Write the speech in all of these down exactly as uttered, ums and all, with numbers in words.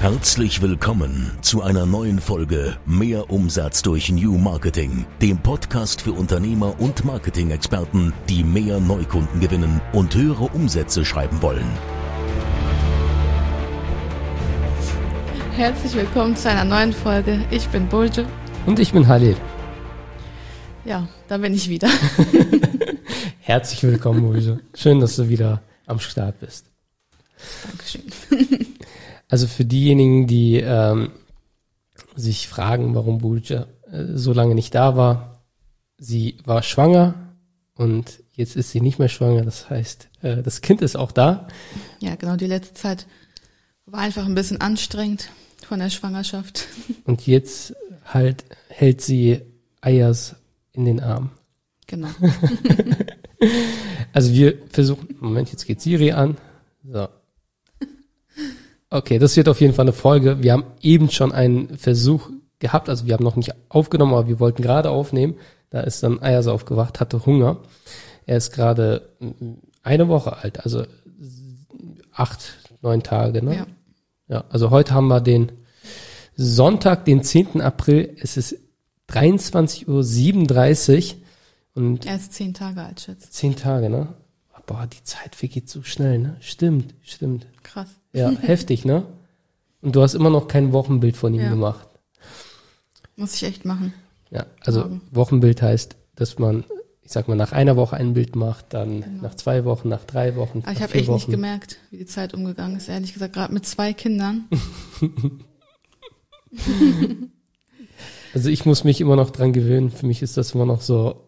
Herzlich willkommen zu einer neuen Folge Mehr Umsatz durch New Marketing, dem Podcast für Unternehmer und Marketing-Experten, die mehr Neukunden gewinnen und höhere Umsätze schreiben wollen. Herzlich willkommen zu einer neuen Folge. Ich bin Bulge. Und ich bin Halil. Ja, da bin ich wieder. Herzlich willkommen, Bulge. Schön, dass du wieder am Start bist. Dankeschön. Also für diejenigen, die ähm, sich fragen, warum Bulge äh, so lange nicht da war, sie war schwanger und jetzt ist sie nicht mehr schwanger. Das heißt, äh, das Kind ist auch da. Ja, genau. Die letzte Zeit war einfach ein bisschen anstrengend von der Schwangerschaft. Und jetzt halt hält sie Ayers in den Arm. Genau. Also wir versuchen, Moment, jetzt geht Siri an. So. Okay, das wird auf jeden Fall eine Folge. Wir haben eben schon einen Versuch gehabt, also wir haben noch nicht aufgenommen, aber wir wollten gerade aufnehmen. Da ist dann Ayers aufgewacht, hatte Hunger. Er ist gerade eine Woche alt, also acht, neun Tage, ne? Ja. Ja, also heute haben wir den Sonntag, den zehnten April. Es ist dreiundzwanzig Uhr siebenunddreißig und Er ist zehn Tage alt, Schatz. zehn Tage, ne? Boah, die Zeit vergeht so schnell, ne? Stimmt, stimmt. Krass. Ja, heftig, ne? Und du hast immer noch kein Wochenbild von ihm Ja. gemacht. Muss ich echt machen. Ja, also Morgen. Wochenbild heißt, dass man, ich sag mal, nach einer Woche ein Bild macht, dann Genau. nach zwei Wochen, nach drei Wochen, Aber nach ich habe vier echt Wochen. nicht gemerkt, wie die Zeit umgegangen ist. Ehrlich gesagt, gerade mit zwei Kindern. Also ich muss mich immer noch dran gewöhnen. Für mich ist das immer noch so.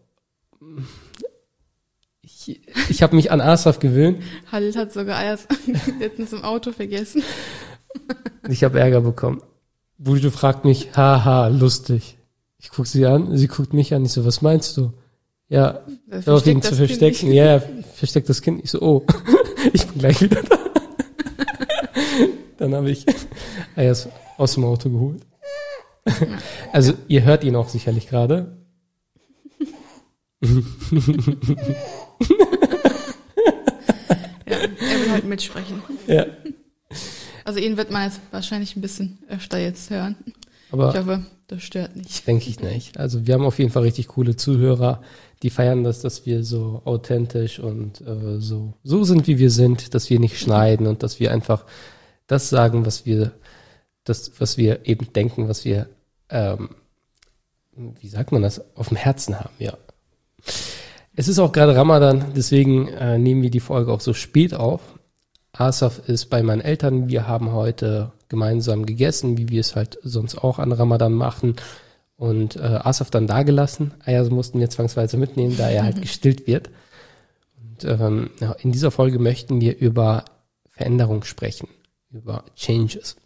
Ich, ich habe mich an Asaf gewöhnt. Halil hat sogar Ayers letztens im Auto vergessen. Ich habe Ärger bekommen. Bulge fragt mich, haha, lustig. Ich guck sie an, sie guckt mich an. Ich so, was meinst du? Ja, Wer auf ihn versteckt zu das Kind verstecken. nicht? Ja, ja, versteckt das Kind. Ich so, oh, ich bin gleich wieder da. Dann habe ich Ayers aus dem Auto geholt. Also ihr hört ihn auch sicherlich gerade. Ja, er will halt mitsprechen. Ja, Also ihn wird man jetzt wahrscheinlich ein bisschen öfter jetzt hören. Ich aber hoffe, das stört nicht. denke ich nicht. Also wir haben auf jeden Fall richtig coole Zuhörer, die feiern das, dass wir so authentisch und äh, so so sind, wie wir sind, dass wir nicht schneiden und dass wir einfach das sagen, was wir das, was wir eben denken, was wir ähm, wie sagt man das, auf dem Herzen haben, ja. Es ist auch gerade Ramadan, deswegen äh, nehmen wir die Folge auch so spät auf. Asaf ist bei meinen Eltern, wir haben heute gemeinsam gegessen, wie wir es halt sonst auch an Ramadan machen und äh, Asaf dann da gelassen. Ayers mussten wir zwangsweise mitnehmen, da er halt gestillt wird. Und ähm, ja, in dieser Folge möchten wir über Veränderung sprechen, über Changes.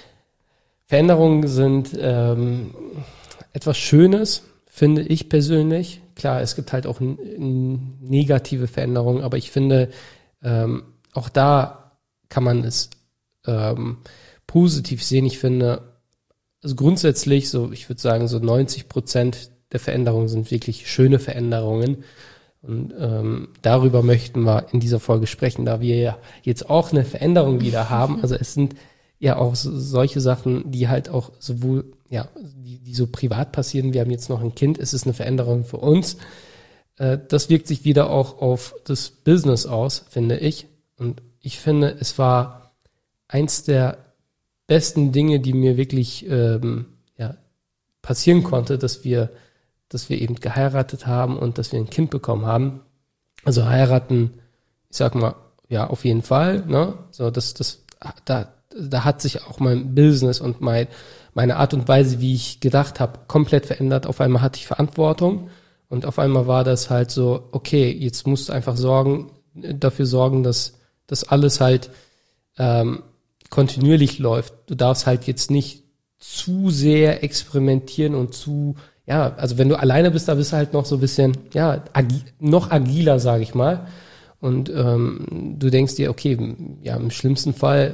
Veränderungen sind ähm, etwas Schönes, finde ich persönlich. Klar, es gibt halt auch n- n- negative Veränderungen, aber ich finde, ähm, auch da kann man es ähm, positiv sehen. Ich finde, also grundsätzlich, so ich würde sagen, so neunzig Prozent der Veränderungen sind wirklich schöne Veränderungen. Und ähm, darüber möchten wir in dieser Folge sprechen, da wir ja jetzt auch eine Veränderung wieder haben. Also es sind ja auch so, solche Sachen, die halt auch sowohl, ja, die, die so privat passieren. Wir haben jetzt noch ein Kind, es ist eine Veränderung für uns. Äh, das wirkt sich wieder auch auf das Business aus, finde ich. Und ich finde, es war eins der besten Dinge, die mir wirklich ähm, ja, passieren konnte, dass wir, dass wir eben geheiratet haben und dass wir ein Kind bekommen haben. Also heiraten, ich sag mal, ja, auf jeden Fall, ne? So, das, das, da, da hat sich auch mein Business und mein, meine Art und Weise, wie ich gedacht habe, komplett verändert. Auf einmal hatte ich Verantwortung und auf einmal war das halt so, okay, jetzt musst du einfach sorgen, dafür sorgen, dass das alles halt ähm, kontinuierlich läuft. Du darfst halt jetzt nicht zu sehr experimentieren und zu, ja, also wenn du alleine bist, da bist du halt noch so ein bisschen, ja, agi- noch agiler, sage ich mal. Und ähm, du denkst dir, okay, ja, im schlimmsten Fall,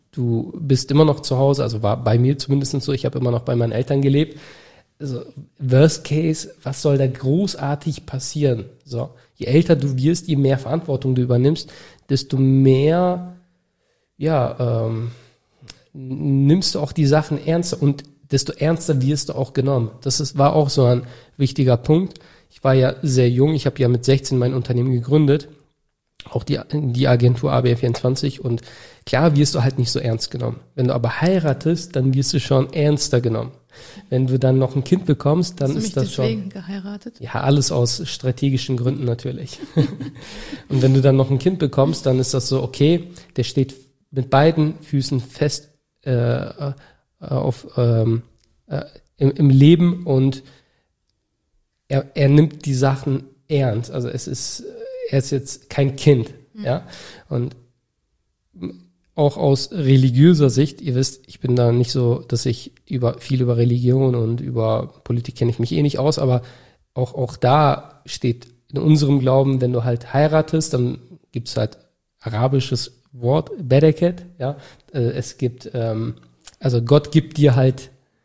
du bist immer noch zu Hause, also war bei mir zumindest so, ich habe immer noch bei meinen Eltern gelebt. Also Worst Case, was soll da großartig passieren? So, je älter du wirst, je mehr Verantwortung du übernimmst, desto mehr, ja, ähm, nimmst du auch die Sachen ernster und desto ernster wirst du auch genommen. Das ist, war auch so ein wichtiger Punkt. Ich war ja sehr jung, ich habe ja mit sechzehn mein Unternehmen gegründet, auch die, die Agentur A B R vierundzwanzig, und klar wirst du halt nicht so ernst genommen. Wenn du aber heiratest, dann wirst du schon ernster genommen. Wenn du dann noch ein Kind bekommst, dann Hast du ist mich das deswegen schon... geheiratet? Ja, alles aus strategischen Gründen natürlich. Und wenn du dann noch ein Kind bekommst, dann ist das so, okay, der steht mit beiden Füßen fest äh, auf ähm, äh, im, im Leben, und er, er nimmt die Sachen ernst. Also es ist, er ist jetzt kein Kind, mhm. ja. Und auch aus religiöser Sicht, ihr wisst, ich bin da nicht so, dass ich über viel über Religion und über Politik kenne ich mich eh nicht aus, aber auch, auch da steht in unserem Glauben, wenn du halt heiratest, dann gibt's halt arabisches Wort, Bereket, ja. Es gibt, ähm, also Gott gibt dir halt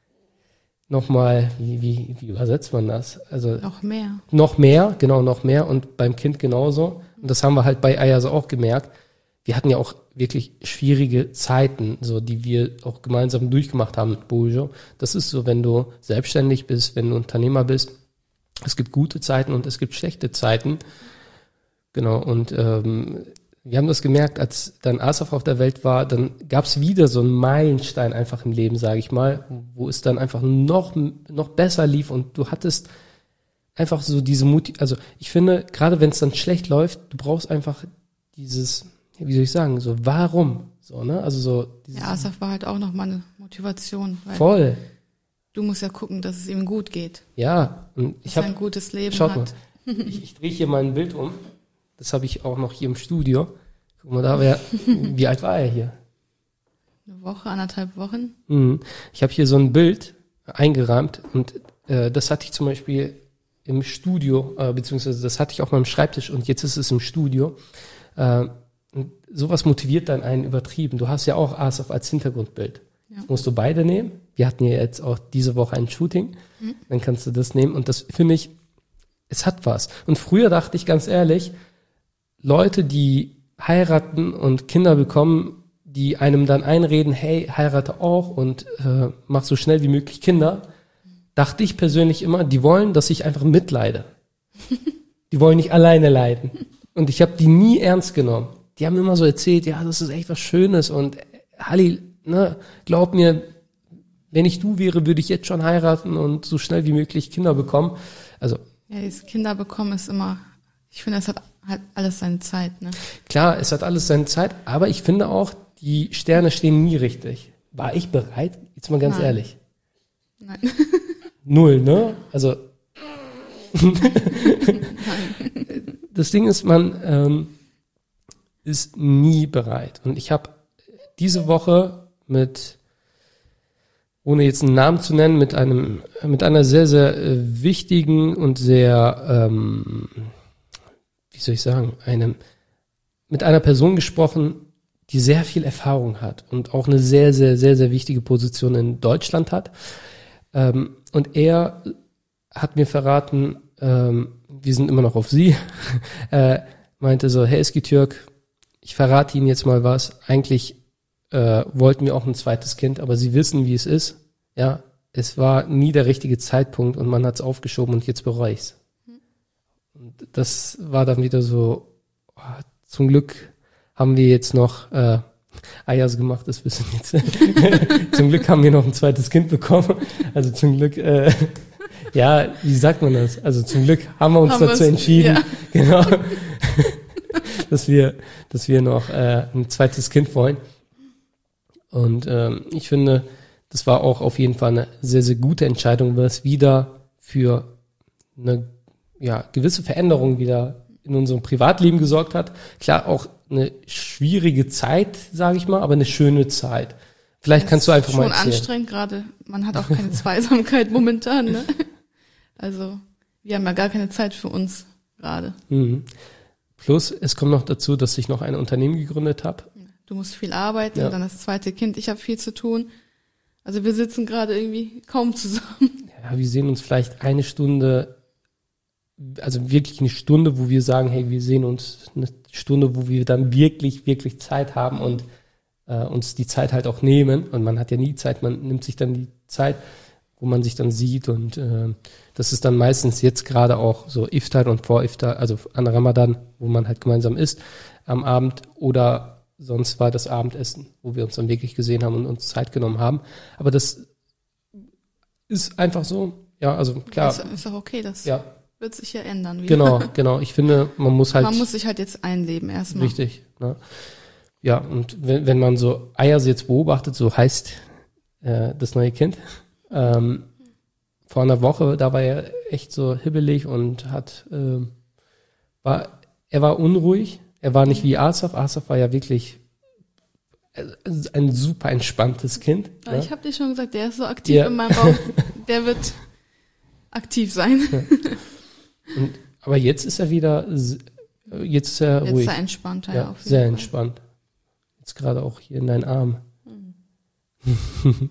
nochmal, wie, wie, wie übersetzt man das? Also noch mehr. Noch mehr, genau, noch mehr, und beim Kind genauso. Und das haben wir halt bei Ayaz auch gemerkt. Wir hatten ja auch wirklich schwierige Zeiten, so die wir auch gemeinsam durchgemacht haben mit Bojo. Das ist so, wenn du selbstständig bist, wenn du Unternehmer bist. Es gibt gute Zeiten und es gibt schlechte Zeiten. Genau, und ähm, wir haben das gemerkt, als dann Asaf auf der Welt war, dann gab es wieder so einen Meilenstein einfach im Leben, sage ich mal, wo es dann einfach noch, noch besser lief, und du hattest einfach so diese Mut. Also ich finde, gerade wenn es dann schlecht läuft, du brauchst einfach dieses, wie soll ich sagen, so warum, so, ne? Also so dieses, Ja, Asaf war halt auch nochmal eine Motivation. Weil voll. Du musst ja gucken, dass es ihm gut geht. Ja, und ich dass er habe ein gutes Leben schaut hat. mal, ich, ich drehe hier mein Bild um. Das habe ich auch noch hier im Studio. Guck mal, da wäre, wie alt war er hier? Eine Woche, anderthalb Wochen. Mhm. Ich habe hier so ein Bild eingerahmt, und äh, das hatte ich zum Beispiel im Studio, äh, beziehungsweise das hatte ich auf meinem Schreibtisch, und jetzt ist es im Studio. Äh, und sowas motiviert dann einen übertrieben. Du hast ja auch Asaf als Hintergrundbild. Ja. Jetzt musst du beide nehmen. Wir hatten ja jetzt auch diese Woche ein Shooting. Mhm. Dann kannst du das nehmen, und das finde ich, es hat was. Und früher dachte ich ganz ehrlich, Leute, die heiraten und Kinder bekommen, die einem dann einreden, hey, heirate auch und äh, mach so schnell wie möglich Kinder, dachte ich persönlich immer, die wollen, dass ich einfach mitleide. Die wollen nicht alleine leiden. Und ich habe die nie ernst genommen. Die haben immer so erzählt, ja, das ist echt was Schönes, und Halli, ne, glaub mir, wenn ich du wäre, würde ich jetzt schon heiraten und so schnell wie möglich Kinder bekommen. Also Ja, das Kinder bekommen ist immer, ich finde, es hat halt alles seine Zeit, ne? klar, es hat alles seine Zeit, aber ich finde auch, die Sterne stehen nie richtig. War ich bereit? Jetzt mal ganz Nein. ehrlich. Nein. Null, ne? Also das Ding ist, man ähm, ist nie bereit. Und ich habe diese Woche mit, ohne jetzt einen Namen zu nennen, mit einem, mit einer sehr, sehr äh, wichtigen und sehr, ähm, wie soll ich sagen, einem, mit einer Person gesprochen, die sehr viel Erfahrung hat und auch eine sehr, sehr, sehr, sehr wichtige Position in Deutschland hat. Ähm, und er hat mir verraten, ähm, wir sind immer noch auf sie, äh, meinte so, hey Eskitürk, ich verrate Ihnen jetzt mal was, eigentlich äh, wollten wir auch ein zweites Kind, aber Sie wissen, wie es ist. Ja, es war nie der richtige Zeitpunkt und man hat es aufgeschoben und jetzt bereue ich es. Und das war dann wieder so, oh, zum Glück haben wir jetzt noch äh, Ayaz gemacht, das wissen jetzt. Zum Glück haben wir noch ein zweites Kind bekommen. Also zum Glück, äh, ja, wie sagt man das? Also zum Glück haben wir uns Haben dazu wir's, entschieden, ja. genau, dass wir, dass wir noch äh, ein zweites Kind wollen. Und ähm, ich finde, das war auch auf jeden Fall eine sehr, sehr gute Entscheidung, weil es wieder für eine ja, gewisse Veränderung wieder in unserem Privatleben gesorgt hat. Klar, auch eine schwierige Zeit, sage ich mal, aber eine schöne Zeit. Vielleicht Das kannst du einfach ist mal schon erzählen. anstrengend gerade. Man hat auch keine Zweisamkeit momentan, ne? Also, wir haben ja gar keine Zeit für uns gerade. Mhm. Plus, es kommt noch dazu, dass ich noch ein Unternehmen gegründet habe. Du musst viel arbeiten, Ja. dann das zweite Kind, ich habe viel zu tun. Also wir sitzen gerade irgendwie kaum zusammen. Ja, wir sehen uns vielleicht eine Stunde, also wirklich eine Stunde, wo wir sagen, hey, wir sehen uns eine Stunde, wo wir dann wirklich, wirklich Zeit haben und äh, uns die Zeit halt auch nehmen. Und man hat ja nie Zeit, man nimmt sich dann die Zeit, wo man sich dann sieht. Und äh, das ist dann meistens jetzt gerade auch so Iftar und vor Iftar, also an Ramadan, wo man halt gemeinsam isst am Abend. Oder sonst war das Abendessen, wo wir uns dann wirklich gesehen haben und uns Zeit genommen haben. Aber das ist einfach so. Ja, also klar. Das ist auch okay, das ja. wird sich ja ändern wieder. Genau, genau. Ich finde, man muss halt... Man muss sich halt jetzt einleben erstmal. Richtig, ne? Ja, und wenn, wenn man so Ayaz jetzt beobachtet, so heißt äh, das neue Kind, ähm, vor einer Woche, da war er echt so hibbelig und hat, äh, war, er war unruhig, er war nicht wie Asaf, Asaf war ja wirklich ein super entspanntes Kind. Ja, ne? Ich habe dir schon gesagt, der ist so aktiv ja. in meinem Bauch, der wird aktiv sein. Ja. Und, aber jetzt ist er wieder, jetzt ist er jetzt ruhig. Jetzt ist er entspannter, ja, ja, auf jeden sehr Fall. entspannt. Jetzt gerade auch hier in deinen Arm. Mhm.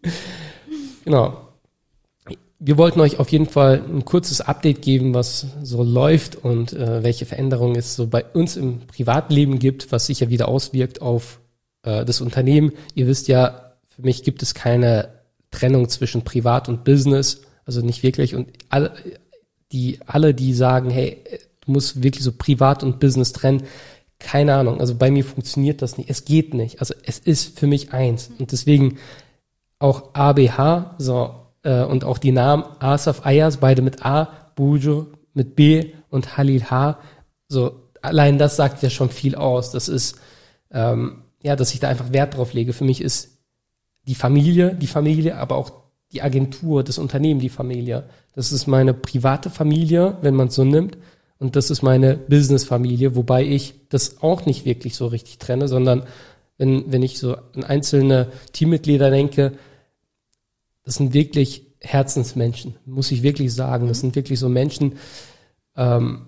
Genau. Wir wollten euch auf jeden Fall ein kurzes Update geben, was so läuft und äh, welche Veränderungen es so bei uns im Privatleben gibt, was sich ja wieder auswirkt auf äh, das Unternehmen. Ihr wisst ja, für mich gibt es keine Trennung zwischen Privat und Business, also nicht wirklich. Und alle, die, alle, die sagen, hey, du musst wirklich so Privat und Business trennen, keine Ahnung. Also bei mir funktioniert das nicht. Es geht nicht. Also es ist für mich eins. Und deswegen auch A B H, so, äh, und auch die Namen Asaf Ayaz, beide mit A, Bujo mit B und Halil H. So, allein das sagt ja schon viel aus. Das ist, ähm, ja, dass ich da einfach Wert drauf lege. Für mich ist die Familie, die Familie, aber auch die Agentur, das Unternehmen, die Familie. Das ist meine private Familie, wenn man es so nimmt. Und das ist meine Business-Familie, wobei ich das auch nicht wirklich so richtig trenne, sondern wenn, wenn ich so an einzelne Teammitglieder denke, das sind wirklich Herzensmenschen, muss ich wirklich sagen. Das sind wirklich so Menschen, ähm,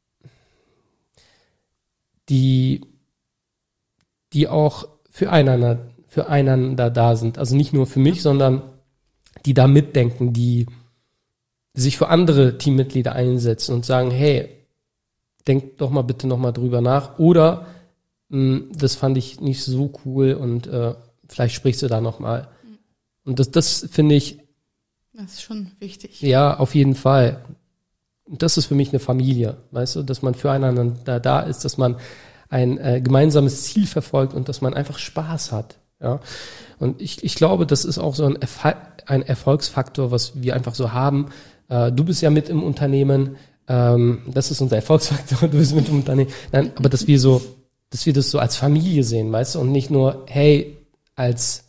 die, die auch füreinander, füreinander da sind. Also nicht nur für mich, sondern die da mitdenken, die sich für andere Teammitglieder einsetzen und sagen, hey, denk doch mal bitte nochmal drüber nach. Oder mh, das fand ich nicht so cool und äh, vielleicht sprichst du da nochmal. Und das, das finde ich... Das ist schon wichtig. Ja, auf jeden Fall. Und das ist für mich eine Familie, weißt du, dass man füreinander da, da ist, dass man ein äh, gemeinsames Ziel verfolgt und dass man einfach Spaß hat. Ja. Und ich, ich glaube, das ist auch so ein, Erfol- ein Erfolgsfaktor, was wir einfach so haben. Äh, du bist ja mit im Unternehmen, ähm, das ist unser Erfolgsfaktor, du bist mit im Unternehmen. Nein, aber dass wir so, dass wir das so als Familie sehen, weißt du, und nicht nur, hey, als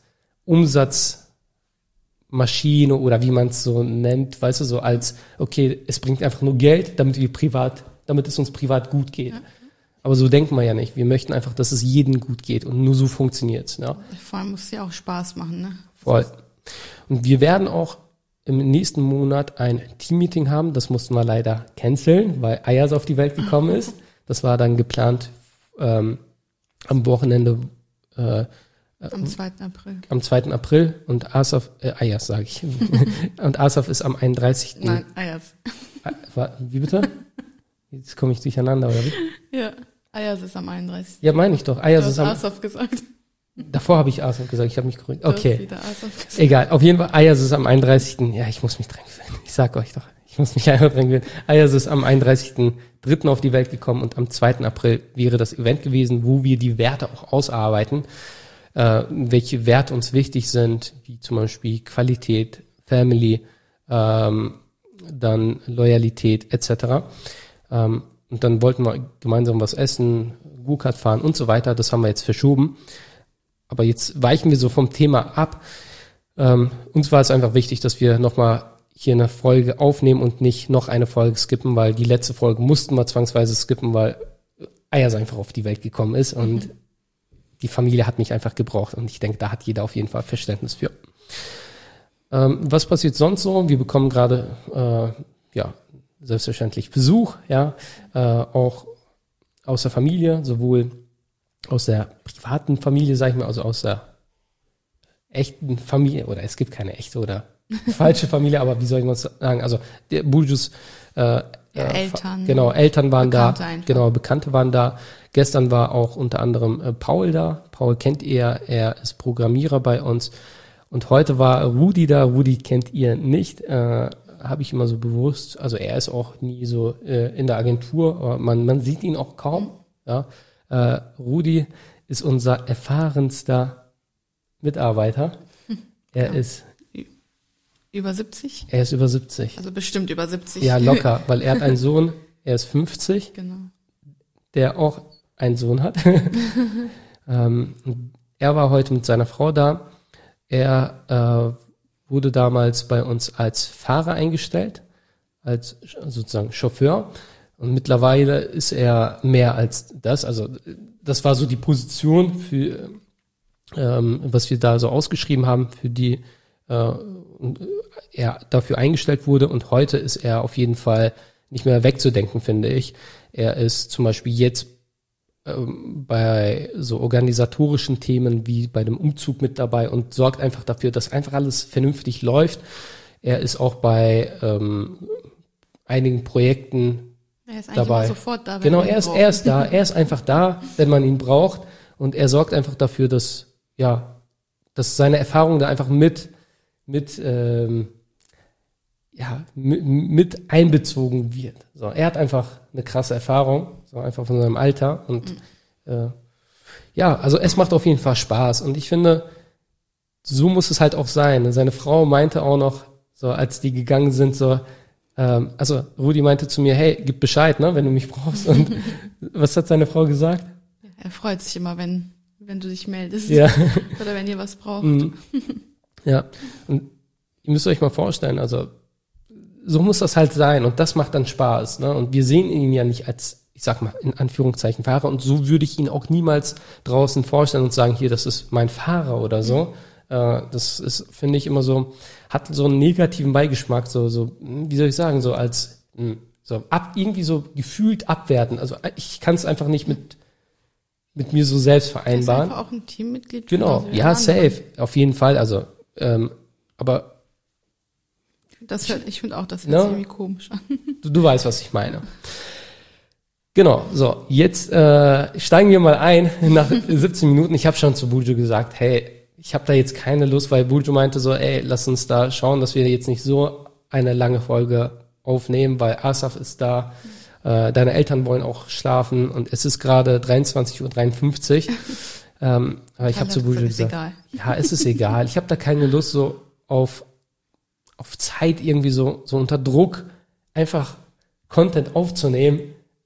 Umsatzmaschine oder wie man es so nennt, weißt du, so als, okay, es bringt einfach nur Geld, damit wir privat, damit es uns privat gut geht. Ja. Aber so denken wir ja nicht. Wir möchten einfach, dass es jedem gut geht und nur so funktioniert's. Ja. Vor allem muss es ja auch Spaß machen, ne? Voll. Und wir werden auch im nächsten Monat ein Teammeeting haben. Das mussten wir leider canceln, weil Ayaz auf die Welt gekommen ist. Das war dann geplant ähm, am Wochenende äh, am zweiten April. Am zweiten April und Asaf, äh, Ayaz sage ich. Und Asaf ist am einunddreißigsten Nein, Ayaz. Wie bitte? Jetzt komme ich durcheinander, oder wie? Ja, Ayaz ist am einunddreißigsten Ja, meine ich doch. Ayaz du ist hast am... Asaf gesagt. Davor habe ich Asaf gesagt, ich habe mich korrigiert. Okay. Wieder Asaf gesagt. Egal, auf jeden Fall, Ayaz ist am einunddreißigsten Ja, ich muss mich dran gewöhnen. Ich sag euch doch, ich muss mich einfach dran gewöhnen. Ayaz ist am einunddreißigsten dritten auf die Welt gekommen und am zweiten April wäre das Event gewesen, wo wir die Werte auch ausarbeiten, äh, welche Werte uns wichtig sind, wie zum Beispiel Qualität, Family, ähm, dann Loyalität et cetera. Ähm, und dann wollten wir gemeinsam was essen, Go-Kart fahren und so weiter. Das haben wir jetzt verschoben. Aber jetzt weichen wir so vom Thema ab. Ähm, uns war es einfach wichtig, dass wir nochmal hier eine Folge aufnehmen und nicht noch eine Folge skippen, weil die letzte Folge mussten wir zwangsweise skippen, weil Ayaz einfach auf die Welt gekommen ist und mhm. die Familie hat mich einfach gebraucht. Und ich denke, da hat jeder auf jeden Fall Verständnis für. Ähm, was passiert sonst so? Wir bekommen gerade, äh, ja, selbstverständlich Besuch, ja, äh, auch aus der Familie, sowohl aus der privaten Familie, sag ich mal, also aus der echten Familie, oder es gibt keine echte, oder falsche Familie, aber wie soll ich mal sagen, also der Buljus äh, Ja, äh, Eltern. Genau, Eltern waren Bekannte da, einfach. genau, Bekannte waren da. Gestern war auch unter anderem äh, Paul da. Paul kennt ihr, er ist Programmierer bei uns. Und heute war Rudi da. Rudi kennt ihr nicht, äh, habe ich immer so bewusst. Also er ist auch nie so äh, in der Agentur, aber man, man sieht ihn auch kaum. Ja. Äh, Rudi ist unser erfahrenster Mitarbeiter. Er Ja. ist, Über siebzig? er ist über siebzig. Also bestimmt über siebzig. Ja, locker, weil er hat einen Sohn, er ist fünfzig, Genau. der auch einen Sohn hat. ähm, er war heute mit seiner Frau da. Er äh, wurde damals bei uns als Fahrer eingestellt, als sozusagen Chauffeur. Und mittlerweile ist er mehr als das. Also das war so die Position, für ähm, was wir da so ausgeschrieben haben, für die äh, er dafür eingestellt wurde. Und heute ist er auf jeden Fall nicht mehr wegzudenken, finde ich. Er ist zum Beispiel jetzt ähm, bei so organisatorischen Themen wie bei dem Umzug mit dabei und sorgt einfach dafür, dass einfach alles vernünftig läuft. Er ist auch bei ähm, einigen Projekten Er ist eigentlich dabei. immer sofort da. Wenn Genau, wir ihn er ist, brauchen. er ist da. Er ist einfach da, wenn man ihn braucht. Und er sorgt einfach dafür, dass, ja, dass seine Erfahrung da einfach mit, mit, ähm, ja, mit, mit einbezogen wird. So, er hat einfach eine krasse Erfahrung, so einfach von seinem Alter. Und mhm. äh, ja, also es macht auf jeden Fall Spaß. Und ich finde, so muss es halt auch sein. Seine Frau meinte auch noch, so als die gegangen sind, so, ähm, also Rudi meinte zu mir, hey, gib Bescheid, ne, wenn du mich brauchst. Und was hat seine Frau gesagt? Er freut sich immer, wenn, wenn du dich meldest. Ja. Oder wenn ihr was braucht. Mhm. Ja, und ihr müsst euch mal vorstellen, also so muss das halt sein und das macht dann Spaß, ne? Und wir sehen ihn ja nicht als, ich sag mal, in Anführungszeichen Fahrer und so würde ich ihn auch niemals draußen vorstellen und sagen, hier, das ist mein Fahrer oder so. Mhm. Äh, das ist, finde ich, immer so, hat so einen negativen Beigeschmack, so, so, wie soll ich sagen, so als, so ab, irgendwie so gefühlt abwerten. Also ich kann es einfach nicht mit, mit mir so selbst Er ist vereinbaren. einfach auch ein Teammitglied. Genau, genauso wie ja, alle anderen. safe, auf jeden Fall, also, ähm, aber Das hört, ich finde auch, das hört No. sich irgendwie komisch an. Du, du weißt, was ich meine. Genau, so, jetzt äh, steigen wir mal ein nach siebzehn Minuten. Ich habe schon zu Buljo gesagt, hey, ich habe da jetzt keine Lust, weil Buljo meinte so, ey, lass uns da schauen, dass wir jetzt nicht so eine lange Folge aufnehmen, weil Asaf ist da, äh, deine Eltern wollen auch schlafen und es ist gerade dreiundzwanzig Uhr dreiundfünfzig. ähm, aber ich habe zu Buljo ist gesagt, egal. ja, es ist egal. Ich habe da keine Lust so auf auf Zeit irgendwie so, so unter Druck einfach Content aufzunehmen,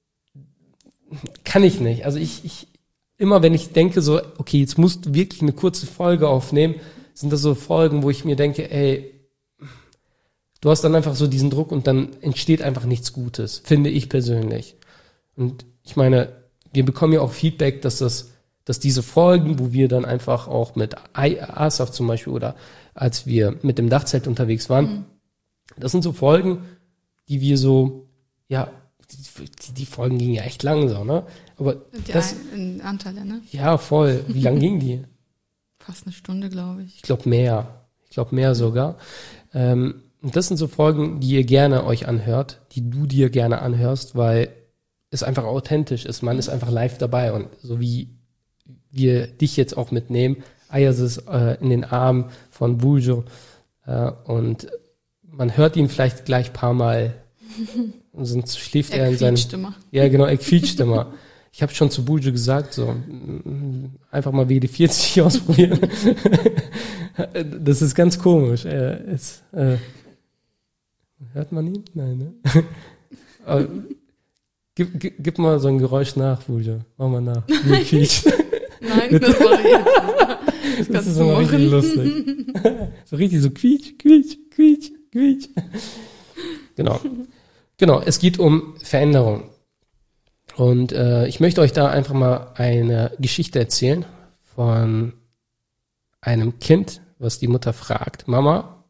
kann ich nicht. Also ich, ich, immer wenn ich denke so, okay, jetzt musst du wirklich eine kurze Folge aufnehmen, sind das so Folgen, wo ich mir denke, ey, du hast dann einfach so diesen Druck und dann entsteht einfach nichts Gutes, finde ich persönlich. Und ich meine, wir bekommen ja auch Feedback, dass das, dass diese Folgen, wo wir dann einfach auch mit Asaf zum Beispiel oder als wir mit dem Dachzelt unterwegs waren, mhm. das sind so Folgen, die wir so, ja, die, die Folgen gingen ja echt lang so, ne? Aber Die das, ein, in Anteile, ne? ja, voll. Wie lang gingen die? Fast eine Stunde, glaube ich. Ich glaube mehr. Ich glaube mehr sogar. Ähm, und das sind so Folgen, die ihr gerne euch anhört, die du dir gerne anhörst, weil es einfach authentisch ist. Man ist einfach live dabei und so wie wir dich jetzt auch mitnehmen, Ayaz ist äh, in den Armen von Buljo äh, und man hört ihn vielleicht gleich ein paar Mal und sonst schläft er, Er in seinem... quietscht immer. Ja, genau, er quietscht immer. Ich habe schon zu Buljo gesagt, so einfach mal W D vierzig ausprobieren. Das ist ganz komisch. Er ist, äh, hört man ihn? Nein, ne? Aber, gib, gib, gib mal so ein Geräusch nach, Buljo. Mach mal nach. Wie er quietscht. Nein, das mache ich jetzt nicht. Das, Das kannst ist du immer machen. richtig lustig. So richtig so quietsch, quietsch, quietsch, quietsch. Genau. Genau, es geht um Veränderung. Und äh, ich möchte euch da einfach mal eine Geschichte erzählen von einem Kind, was die Mutter fragt, Mama,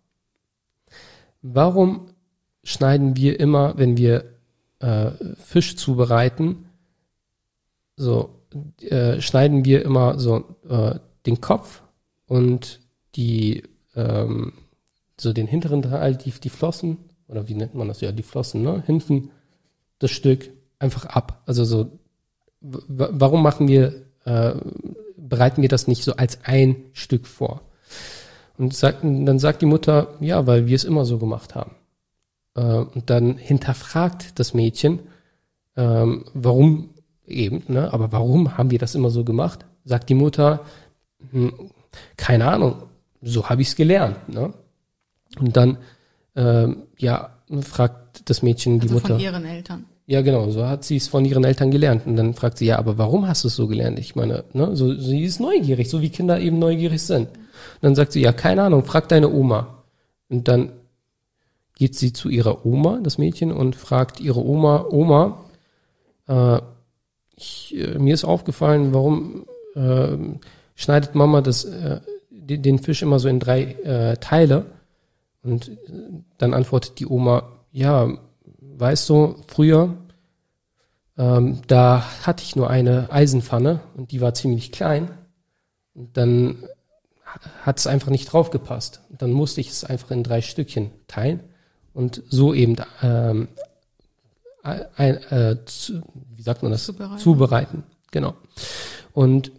warum schneiden wir immer, wenn wir äh, Fisch zubereiten, so äh, schneiden wir immer so äh, den Kopf und die ähm, so den hinteren Teil, die, die Flossen, oder wie nennt man das? Ja, die Flossen, ne? Hinten das Stück einfach ab. Also so, w- warum machen wir, äh, bereiten wir das nicht so als ein Stück vor? Und sagt, dann sagt die Mutter, ja, weil wir es immer so gemacht haben. Äh, und dann hinterfragt das Mädchen, ähm, warum eben, ne? Aber warum haben wir das immer so gemacht? Sagt die Mutter, hm, keine Ahnung, so habe ich es gelernt. Ne? Und dann, ähm, ja, fragt das Mädchen die Also Mutter. von ihren Eltern. Ja, genau, so hat sie es von ihren Eltern gelernt. Und dann fragt sie, ja, aber warum hast du es so gelernt? Ich meine, ne, so, sie ist neugierig, so wie Kinder eben neugierig sind. Und dann sagt sie, ja, keine Ahnung, frag deine Oma. Und dann geht sie zu ihrer Oma, das Mädchen, und fragt ihre Oma, Oma, äh, ich, äh, mir ist aufgefallen, warum äh, schneidet Mama das, äh, den, den Fisch immer so in drei äh, Teile? Und äh, dann antwortet die Oma, ja, weißt du, früher, ähm, da hatte ich nur eine Eisenpfanne und die war ziemlich klein. Und dann hat es einfach nicht drauf gepasst. Und dann musste ich es einfach in drei Stückchen teilen und so eben, ähm, ein, äh, zu, wie sagt man das? Zubereiten. Zubereiten. Genau. Und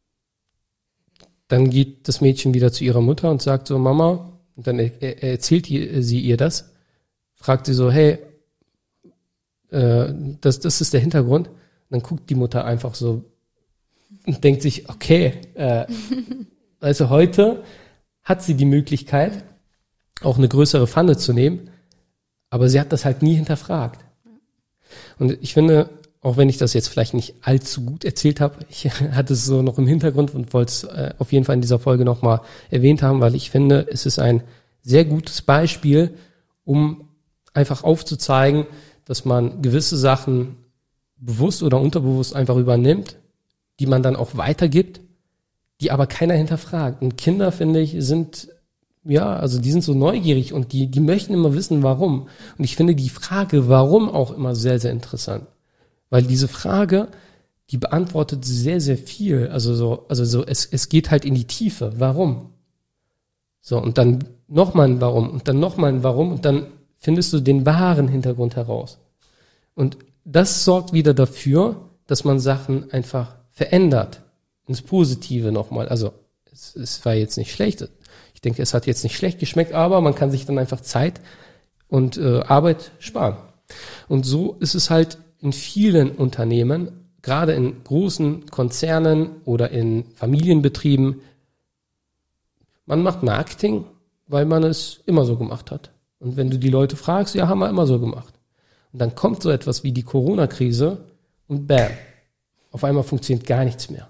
dann geht das Mädchen wieder zu ihrer Mutter und sagt so, Mama, und dann er, er erzählt die, sie ihr das, fragt sie so, hey, äh, das, das ist der Hintergrund. Und dann guckt die Mutter einfach so und denkt sich, okay, äh, also heute hat sie die Möglichkeit, auch eine größere Pfanne zu nehmen, aber sie hat das halt nie hinterfragt. Und ich finde, auch wenn ich das jetzt vielleicht nicht allzu gut erzählt habe, ich hatte es so noch im Hintergrund und wollte es äh, auf jeden Fall in dieser Folge nochmal erwähnt haben, weil ich finde, es ist ein sehr gutes Beispiel, um einfach aufzuzeigen, dass man gewisse Sachen bewusst oder unterbewusst einfach übernimmt, die man dann auch weitergibt, die aber keiner hinterfragt. Und Kinder, finde ich, sind, ja, also die sind so neugierig und die, die möchten immer wissen, warum. Und ich finde die Frage, warum, auch immer sehr, sehr interessant. Weil diese Frage, die beantwortet sehr, sehr viel. Also so, also so, es, es geht halt in die Tiefe. Warum? So, und dann nochmal ein Warum und dann nochmal ein Warum und dann findest du den wahren Hintergrund heraus. Und das sorgt wieder dafür, dass man Sachen einfach verändert. Ins Positive nochmal. Also, es, es war jetzt nicht schlecht. Ich denke, es hat jetzt nicht schlecht geschmeckt, aber man kann sich dann einfach Zeit und äh, Arbeit sparen. Und so ist es halt in vielen Unternehmen, gerade in großen Konzernen oder in Familienbetrieben. Man macht Marketing, weil man es immer so gemacht hat. Und wenn du die Leute fragst, ja, haben wir immer so gemacht. Und dann kommt so etwas wie die Corona-Krise und bam, auf einmal funktioniert gar nichts mehr.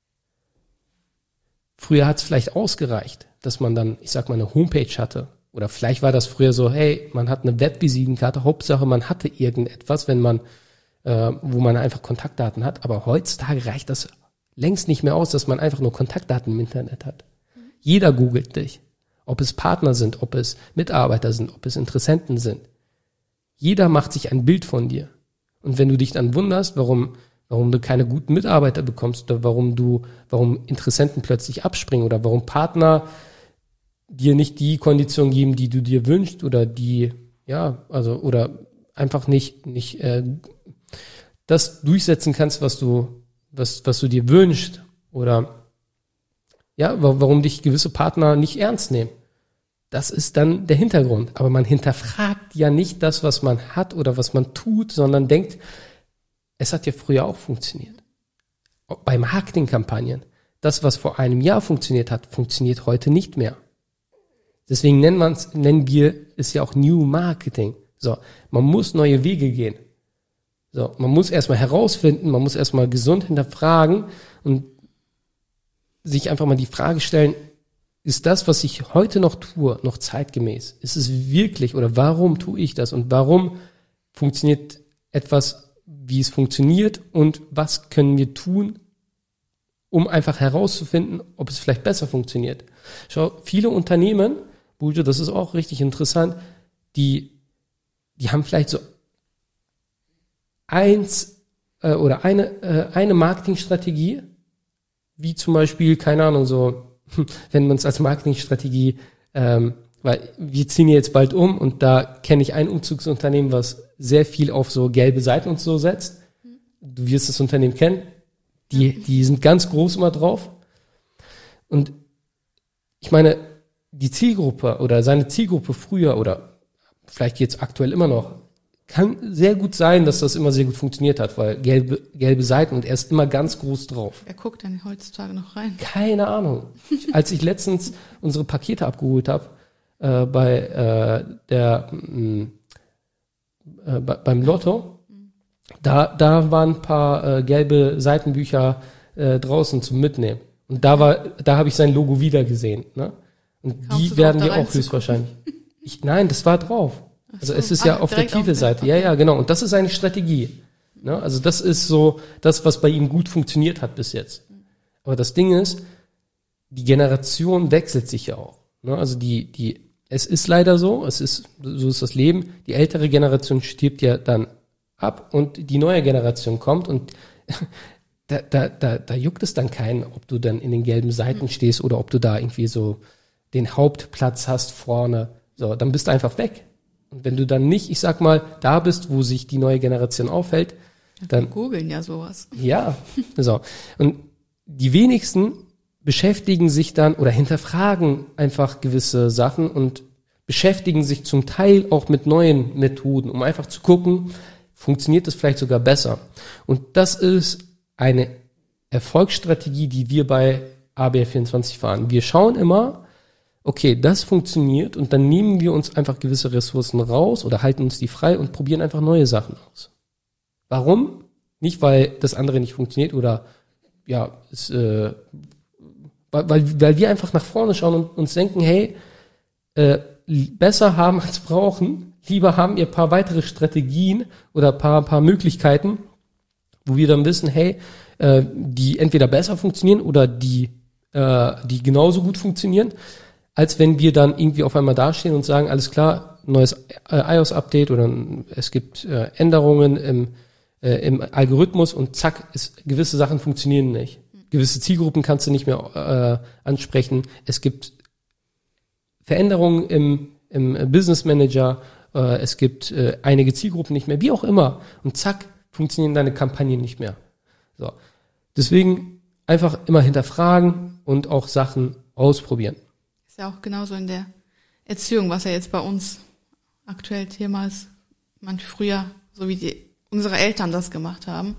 Früher hat es vielleicht ausgereicht, dass man dann, ich sag mal, eine Homepage hatte. Oder vielleicht war das früher so, hey, man hat eine Webvisitenkarte, Hauptsache man hatte irgendetwas, wenn man, äh, wo man einfach Kontaktdaten hat. Aber heutzutage reicht das längst nicht mehr aus, dass man einfach nur Kontaktdaten im Internet hat. Mhm. Jeder googelt dich. Ob es Partner sind, ob es Mitarbeiter sind, ob es Interessenten sind. Jeder macht sich ein Bild von dir. Und wenn du dich dann wunderst, warum warum du keine guten Mitarbeiter bekommst oder warum du, warum Interessenten plötzlich abspringen oder warum Partner dir nicht die Kondition geben, die du dir wünschst oder die, ja, also, oder einfach nicht, nicht, äh, das durchsetzen kannst, was du, was, was du dir wünschst oder, ja, warum dich gewisse Partner nicht ernst nehmen. Das ist dann der Hintergrund. Aber man hinterfragt ja nicht das, was man hat oder was man tut, sondern denkt, es hat ja früher auch funktioniert. Bei Marketingkampagnen. Das, was vor einem Jahr funktioniert hat, funktioniert heute nicht mehr. Deswegen nennen, man's, nennen wir es ja auch New Marketing. So, man muss neue Wege gehen. So, man muss erstmal herausfinden, man muss erstmal gesund hinterfragen und sich einfach mal die Frage stellen, ist das, was ich heute noch tue, noch zeitgemäß? Ist es wirklich oder warum tue ich das und warum funktioniert etwas, wie es funktioniert und was können wir tun, um einfach herauszufinden, ob es vielleicht besser funktioniert. Schau, viele Unternehmen, Bujo, das ist auch richtig interessant, die, die haben vielleicht so eins äh, oder eine, äh, eine Marketingstrategie, wie zum Beispiel, keine Ahnung, so, wenn man es als Marketingstrategie ähm, weil wir ziehen jetzt bald um und da kenne ich ein Umzugsunternehmen, was sehr viel auf so gelbe Seiten und so setzt. Du wirst das Unternehmen kennen. Die, die sind ganz groß immer drauf. Und ich meine, die Zielgruppe oder seine Zielgruppe früher oder vielleicht jetzt aktuell immer noch, kann sehr gut sein, dass das immer sehr gut funktioniert hat, weil gelbe, gelbe Seiten und er ist immer ganz groß drauf. Wer guckt denn heutzutage noch rein? Keine Ahnung. Als ich letztens unsere Pakete abgeholt habe, äh, bei äh, der mh, äh, bei, beim Lotto, da da waren ein paar äh, gelbe Seitenbücher äh, draußen zum Mitnehmen. Und da war, da habe ich sein Logo wieder gesehen. Ne? Und Kamst die werden da dir auch reinzugucken? höchstwahrscheinlich. Ich, nein, das war drauf. Also so. es ist Ah, ja auf der direkt auf der- Titelseite. Ja, ja, genau. Und das ist eine Strategie. Ne? Also das ist so das, was bei ihm gut funktioniert hat bis jetzt. Aber das Ding ist, die Generation wechselt sich ja auch. Ne? Also die, die, es ist leider so, es ist, so ist das Leben. Die ältere Generation stirbt ja dann ab und die neue Generation kommt und da, da, da, da juckt es dann keinen, ob du dann in den gelben Seiten stehst oder ob du da irgendwie so den Hauptplatz hast vorne. So, dann bist du einfach weg. Und wenn du dann nicht, ich sag mal, da bist, wo sich die neue Generation aufhält, Wir dann, googeln ja sowas. ja, so. Und die wenigsten beschäftigen sich dann oder hinterfragen einfach gewisse Sachen und beschäftigen sich zum Teil auch mit neuen Methoden, um einfach zu gucken, funktioniert das vielleicht sogar besser. Und das ist eine Erfolgsstrategie, die wir bei A B R vierundzwanzig fahren. Wir schauen immer, okay, das funktioniert und dann nehmen wir uns einfach gewisse Ressourcen raus oder halten uns die frei und probieren einfach neue Sachen aus. Warum? Nicht, weil das andere nicht funktioniert oder ja, es, äh, weil, weil, weil wir einfach nach vorne schauen und uns denken, hey, äh, besser haben als brauchen, lieber haben ihr paar weitere Strategien oder paar, paar Möglichkeiten, wo wir dann wissen, hey, äh, die entweder besser funktionieren oder die, äh, die genauso gut funktionieren, als wenn wir dann irgendwie auf einmal dastehen und sagen, alles klar, neues äh, iOS-Update oder es gibt äh, Änderungen im, äh, im Algorithmus und zack, ist, gewisse Sachen funktionieren nicht. Gewisse Zielgruppen kannst du nicht mehr äh, ansprechen. Es gibt Veränderungen im, im Business Manager, äh, es gibt äh, einige Zielgruppen nicht mehr, wie auch immer. Und zack, funktionieren deine Kampagnen nicht mehr. So. Deswegen einfach immer hinterfragen und auch Sachen ausprobieren. Ist ja auch genauso in der Erziehung, was ja jetzt bei uns aktuell Thema ist. Man früher, so wie die, unsere Eltern das gemacht haben.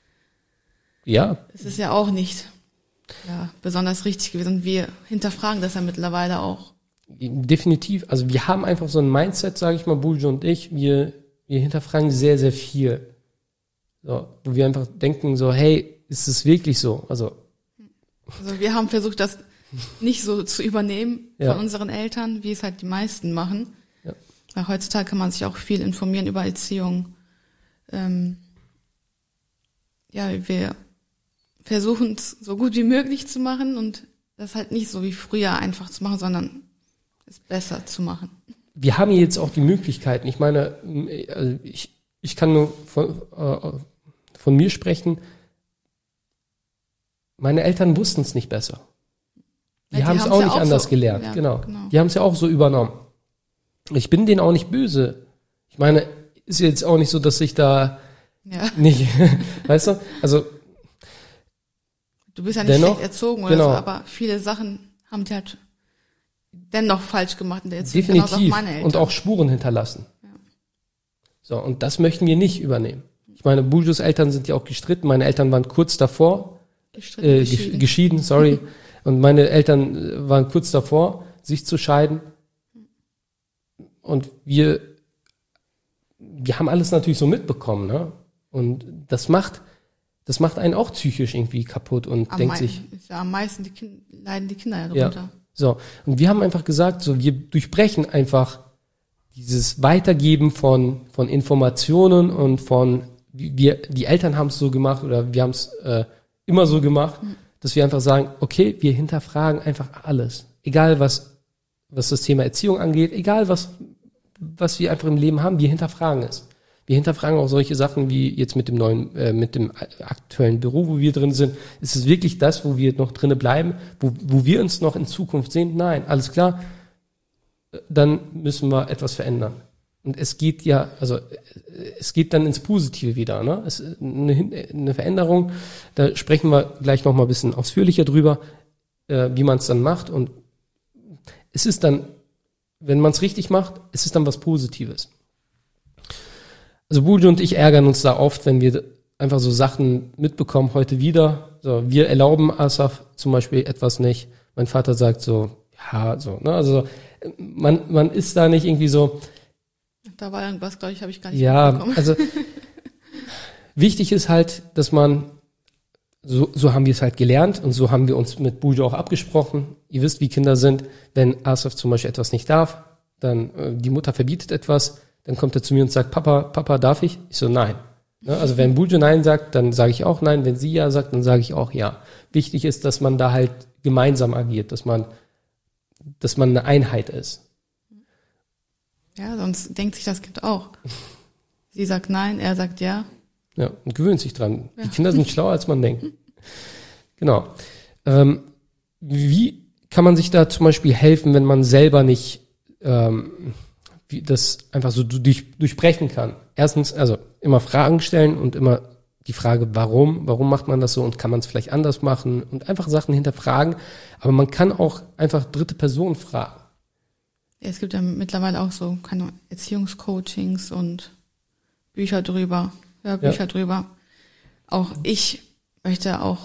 Ja, Es ist ja auch nicht ja, besonders richtig gewesen. Und wir hinterfragen das ja mittlerweile auch. definitiv. Also wir haben einfach so ein Mindset, sage ich mal, Buljo und ich, wir, wir hinterfragen sehr, sehr viel. So, wo wir einfach denken so, hey, ist es wirklich so? Also Also wir haben versucht, das nicht so zu übernehmen Ja. von unseren Eltern, wie es halt die meisten machen. Ja. Weil heutzutage kann man sich auch viel informieren über Erziehung. Ähm, ja, wir versuchen es so gut wie möglich zu machen und das halt nicht so wie früher einfach zu machen, sondern es besser zu machen. wir haben jetzt auch die Möglichkeiten. Ich meine, also ich, ich kann nur von, äh, von mir sprechen. Meine Eltern wussten es nicht besser. Die, Ja, die haben es haben's auch ja nicht auch anders so- gelernt. ja, genau. genau. Die haben es ja auch so übernommen. Ich bin denen auch nicht böse. Ich meine, ist jetzt auch nicht so, dass ich da Ja, nicht, weißt du? Also du bist ja nicht Dennoch, schlecht erzogen oder genau. so, aber viele Sachen haben die halt dennoch falsch gemacht in der Erziehung. Genauso auch definitiv meine Eltern. und auch Spuren hinterlassen. So, und das möchten wir nicht übernehmen. Ich meine, Buljos Eltern sind ja auch gestritten. Meine Eltern waren kurz davor, Gestritten, äh, geschieden. geschieden. geschieden, sorry. Und meine Eltern äh, waren kurz davor, sich zu scheiden. Und wir, wir haben alles natürlich so mitbekommen, ne? Und das macht, das macht einen auch psychisch irgendwie kaputt und Am denkt mei- sich, ist ja am meisten die kind, leiden die Kinder ja ja, darunter. so. Und wir haben einfach gesagt, so, wir durchbrechen einfach dieses Weitergeben von, von Informationen und von, wir, die Eltern haben es so gemacht oder wir haben es äh, immer so gemacht, Mhm. dass wir einfach sagen, okay, wir hinterfragen einfach alles. Egal was, was das Thema Erziehung angeht, egal was, was wir einfach im Leben haben, wir hinterfragen es. Wir hinterfragen auch solche Sachen wie jetzt mit dem neuen, äh, mit dem aktuellen Büro, wo wir drin sind. Ist es wirklich das, wo wir noch drinne bleiben, wo, wo wir uns noch in Zukunft sehen? Nein, alles klar. dann müssen wir etwas verändern. Und es geht ja, also es geht dann ins Positive wieder. Ne? Es, eine, eine Veränderung, da sprechen wir gleich noch mal ein bisschen ausführlicher drüber, äh, wie man es dann macht. Und es ist dann, wenn man es richtig macht, es ist dann was Positives. Also Bujo und ich ärgern uns da oft, wenn wir einfach so Sachen mitbekommen, heute wieder. So, wir erlauben Asaf zum Beispiel etwas nicht. Mein Vater sagt so, ja, so, ne, also man, man ist da nicht irgendwie so. Da war irgendwas, glaube ich, habe ich gar nicht ja, mitbekommen. Also wichtig ist halt, dass man, so, so haben wir es halt gelernt und so haben wir uns mit Bujo auch abgesprochen. Ihr wisst, wie Kinder sind. Wenn Asaf zum Beispiel etwas nicht darf, dann äh, die Mutter verbietet etwas, dann kommt er zu mir und sagt, Papa, Papa, darf ich? Ich so, nein. Ne, also wenn Bujo nein sagt, dann sage ich auch nein. Wenn sie ja sagt, dann sage ich auch ja. Wichtig ist, dass man da halt gemeinsam agiert, dass man, dass man eine Einheit ist. Ja, sonst denkt sich das Kind auch. Sie sagt nein, er sagt ja. Ja, und gewöhnt sich dran. Ja. Die Kinder sind schlauer, als man denkt. Genau. Ähm, wie kann man sich da zum Beispiel helfen, wenn man selber nicht ähm, wie das einfach so durch, durchbrechen kann? Erstens, also immer Fragen stellen und immer die Frage, warum? Warum macht man das so und kann man es vielleicht anders machen? Und einfach Sachen hinterfragen. Aber man kann auch einfach dritte Personen fragen. Ja, es gibt ja mittlerweile auch so keine Erziehungscoachings und Bücher drüber, Hörbücher ja. drüber. Auch ich möchte auch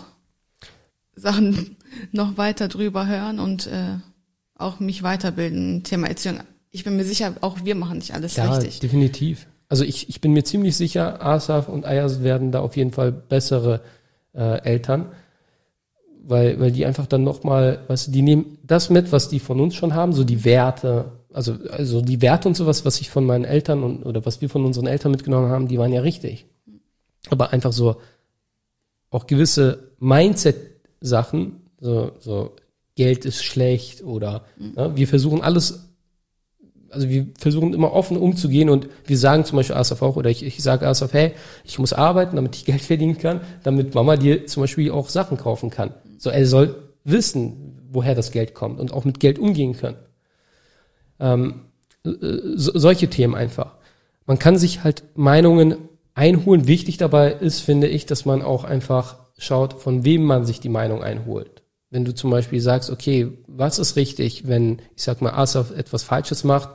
Sachen noch weiter drüber hören und äh, auch mich weiterbilden. Thema Erziehung. Ich bin mir sicher, auch wir machen nicht alles ja, richtig. Ja, definitiv. Also ich, ich bin mir ziemlich sicher, Asaf und Ayaz werden da auf jeden Fall bessere äh, Eltern, weil weil die einfach dann nochmal, weißt du, die nehmen das mit, was die von uns schon haben, so die Werte, also also die Werte und sowas, was ich von meinen Eltern und oder was wir von unseren Eltern mitgenommen haben, die waren ja richtig. Aber einfach so auch gewisse Mindset-Sachen, so so Geld ist schlecht oder mhm. ne, wir versuchen alles. Also wir versuchen immer offen umzugehen und wir sagen zum Beispiel Asaf auch, oder ich, ich sage Asaf, hey, ich muss arbeiten, damit ich Geld verdienen kann, damit Mama dir zum Beispiel auch Sachen kaufen kann. So, er soll wissen, woher das Geld kommt und auch mit Geld umgehen können. Ähm, so, solche Themen einfach. Man kann sich halt Meinungen einholen. Wichtig dabei ist, finde ich, dass man auch einfach schaut, von wem man sich die Meinung einholt. Wenn du zum Beispiel sagst, okay, was ist richtig, wenn, ich sag mal, Asaf etwas Falsches macht,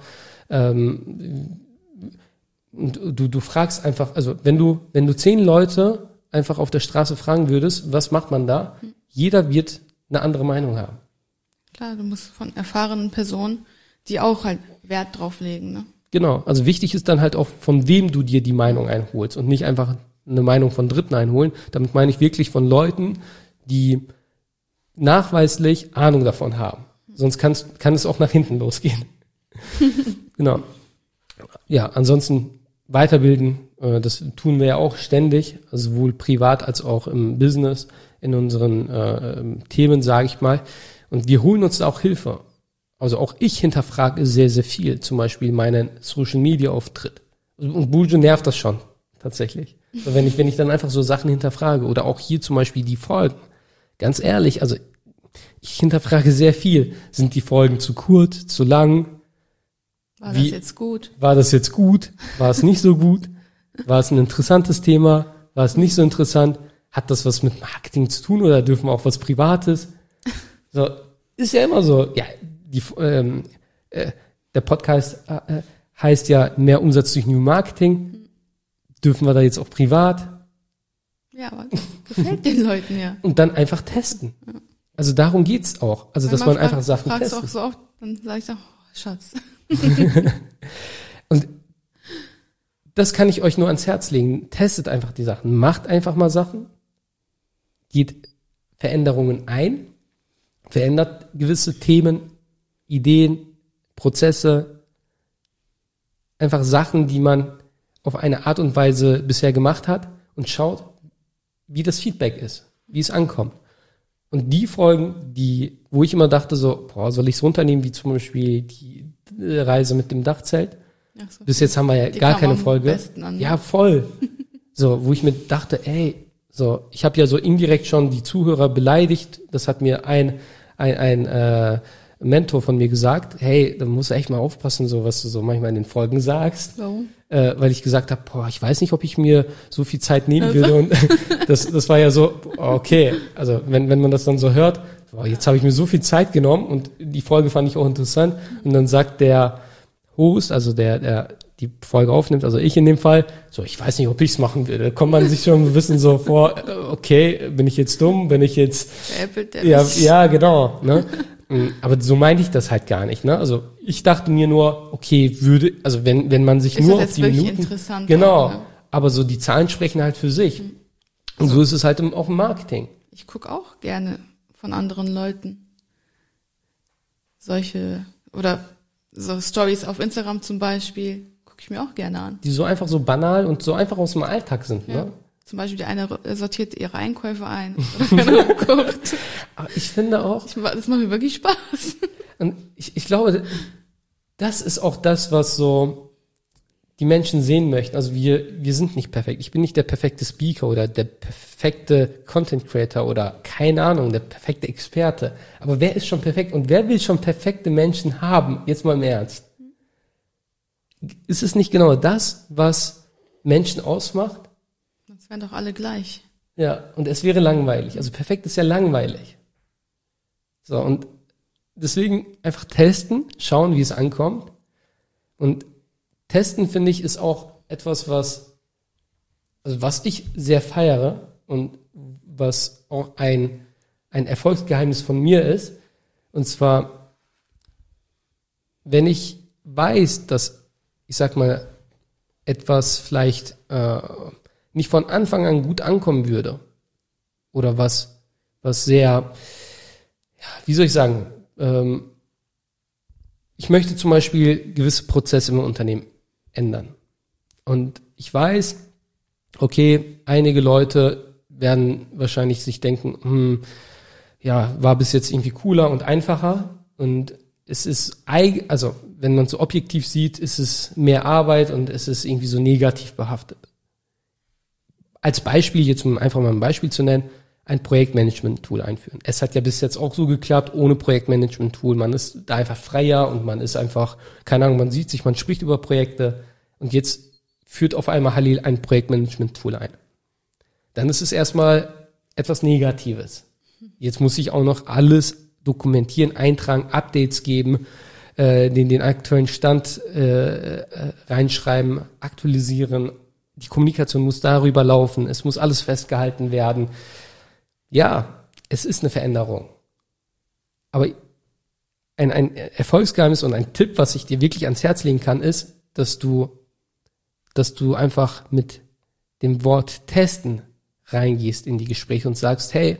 ähm, und du, du fragst einfach, also wenn du, wenn du zehn Leute einfach auf der Straße fragen würdest, was macht man da? Mhm. Jeder wird eine andere Meinung haben. Klar, du musst von erfahrenen Personen, die auch halt Wert drauf legen, ne? Genau, also wichtig ist dann halt auch, von wem du dir die Meinung einholst und nicht einfach eine Meinung von Dritten einholen. Damit meine ich wirklich von Leuten, die nachweislich Ahnung davon haben. Sonst kann's, kann es auch nach hinten losgehen. Genau. Ja, ansonsten weiterbilden, äh, das tun wir ja auch ständig, also sowohl privat als auch im Business, in unseren äh, Themen, sage ich mal. Und wir holen uns da auch Hilfe. Also auch ich hinterfrage sehr, sehr viel. Zum Beispiel meinen Social-Media-Auftritt. Und Bujo nervt das schon, tatsächlich. Also wenn ich, wenn ich dann einfach so Sachen hinterfrage oder auch hier zum Beispiel die Folgen. Ganz ehrlich, also ich hinterfrage sehr viel. Sind die Folgen zu kurz, zu lang? War Wie, das jetzt gut? War das jetzt gut? War es nicht so gut? War es ein interessantes Thema? War es nicht so interessant? Hat das was mit Marketing zu tun oder dürfen wir auch was Privates? So, ist ja immer so. Ja, die, ähm, äh, der Podcast äh, heißt ja mehr Umsatz durch New Marketing. Dürfen wir da jetzt auch privat? Ja, aber das gefällt den Leuten ja. Und dann einfach testen. Ja. Also darum geht's auch. Also, dass man, man fragt, einfach Sachen fragst testet. Fragst du auch so oft, dann sage ich auch, oh, Schatz. Und das kann ich euch nur ans Herz legen. Testet einfach die Sachen. Macht einfach mal Sachen. Geht Veränderungen ein. Verändert gewisse Themen, Ideen, Prozesse. Einfach Sachen, die man auf eine Art und Weise bisher gemacht hat und schaut, wie das Feedback ist, wie es ankommt. Und die Folgen, die, wo ich immer dachte so, boah, soll ich es runternehmen, wie zum Beispiel die Reise mit dem Dachzelt. Ach so, bis jetzt haben wir ja gar keine Folge. An, ne? Ja, voll. So, wo ich mir dachte, ey, so, ich habe ja so indirekt schon die Zuhörer beleidigt. Das hat mir ein ein ein äh, Mentor von mir gesagt, hey, da musst du echt mal aufpassen, so was du so manchmal in den Folgen sagst. Warum? Äh, weil ich gesagt habe, boah, ich weiß nicht, ob ich mir so viel Zeit nehmen würde. Und das, das war ja so, okay, also wenn, wenn man das dann so hört, boah, jetzt habe ich mir so viel Zeit genommen und die Folge fand ich auch interessant. Und dann sagt der Host, also der, der die Folge aufnimmt, also ich in dem Fall, so, ich weiß nicht, ob ich es machen würde. Da kommt man sich schon ein bisschen so vor, okay, bin ich jetzt dumm, bin ich jetzt, ja, ja, genau, ne? Aber so meinte ich das halt gar nicht, ne? Also ich dachte mir nur, okay, würde, also wenn wenn man sich ist nur das auf jetzt die wirklich Minuten, interessant genau, auch, ne? Aber so die Zahlen sprechen halt für sich. Mhm. Und so ist es halt im, auch im Marketing. Ich gucke auch gerne von anderen Leuten solche oder so Stories auf Instagram zum Beispiel, gucke ich mir auch gerne an. Die so einfach so banal und so einfach aus dem Alltag sind, ja. ne? Zum Beispiel die eine sortiert ihre Einkäufe ein. Oder guckt. Ich finde auch. Ich, das macht mir wirklich Spaß. Und ich, ich glaube, das ist auch das, was so die Menschen sehen möchten. Also wir, wir sind nicht perfekt. Ich bin nicht der perfekte Speaker oder der perfekte Content Creator oder keine Ahnung, der perfekte Experte. Aber wer ist schon perfekt und wer will schon perfekte Menschen haben? Jetzt mal im Ernst. Ist es nicht genau das, was Menschen ausmacht? Sonst wären doch alle gleich. Ja, und es wäre langweilig. Also perfekt ist ja langweilig. So, und deswegen einfach testen, schauen, wie es ankommt. Und testen, finde ich, ist auch etwas, was, also was ich sehr feiere und was auch ein, ein Erfolgsgeheimnis von mir ist. Und zwar, wenn ich weiß, dass, ich sag mal, etwas vielleicht äh, nicht von Anfang an gut ankommen würde oder was, was sehr, ja, wie soll ich sagen, ähm, ich möchte zum Beispiel gewisse Prozesse im Unternehmen ändern. Und ich weiß, okay, einige Leute werden wahrscheinlich sich denken, hm, ja, war bis jetzt irgendwie cooler und einfacher. Und es ist, also wenn man es so objektiv sieht, ist es mehr Arbeit und es ist irgendwie so negativ behaftet. Als Beispiel, jetzt um einfach mal ein Beispiel zu nennen, ein Projektmanagement-Tool einführen. Es hat ja bis jetzt auch so geklappt, ohne Projektmanagement-Tool. Man ist da einfach freier und man ist einfach, keine Ahnung, man sieht sich, man spricht über Projekte und jetzt führt auf einmal Halil ein Projektmanagement-Tool ein. Dann ist es erstmal etwas Negatives. Jetzt muss ich auch noch alles dokumentieren, eintragen, Updates geben, äh, den, den aktuellen Stand äh, äh, reinschreiben, aktualisieren. Die Kommunikation muss darüber laufen, es muss alles festgehalten werden. Ja, es ist eine Veränderung. Aber ein, ein Erfolgsgeheimnis und ein Tipp, was ich dir wirklich ans Herz legen kann, ist, dass du, dass du einfach mit dem Wort testen reingehst in die Gespräche und sagst, hey,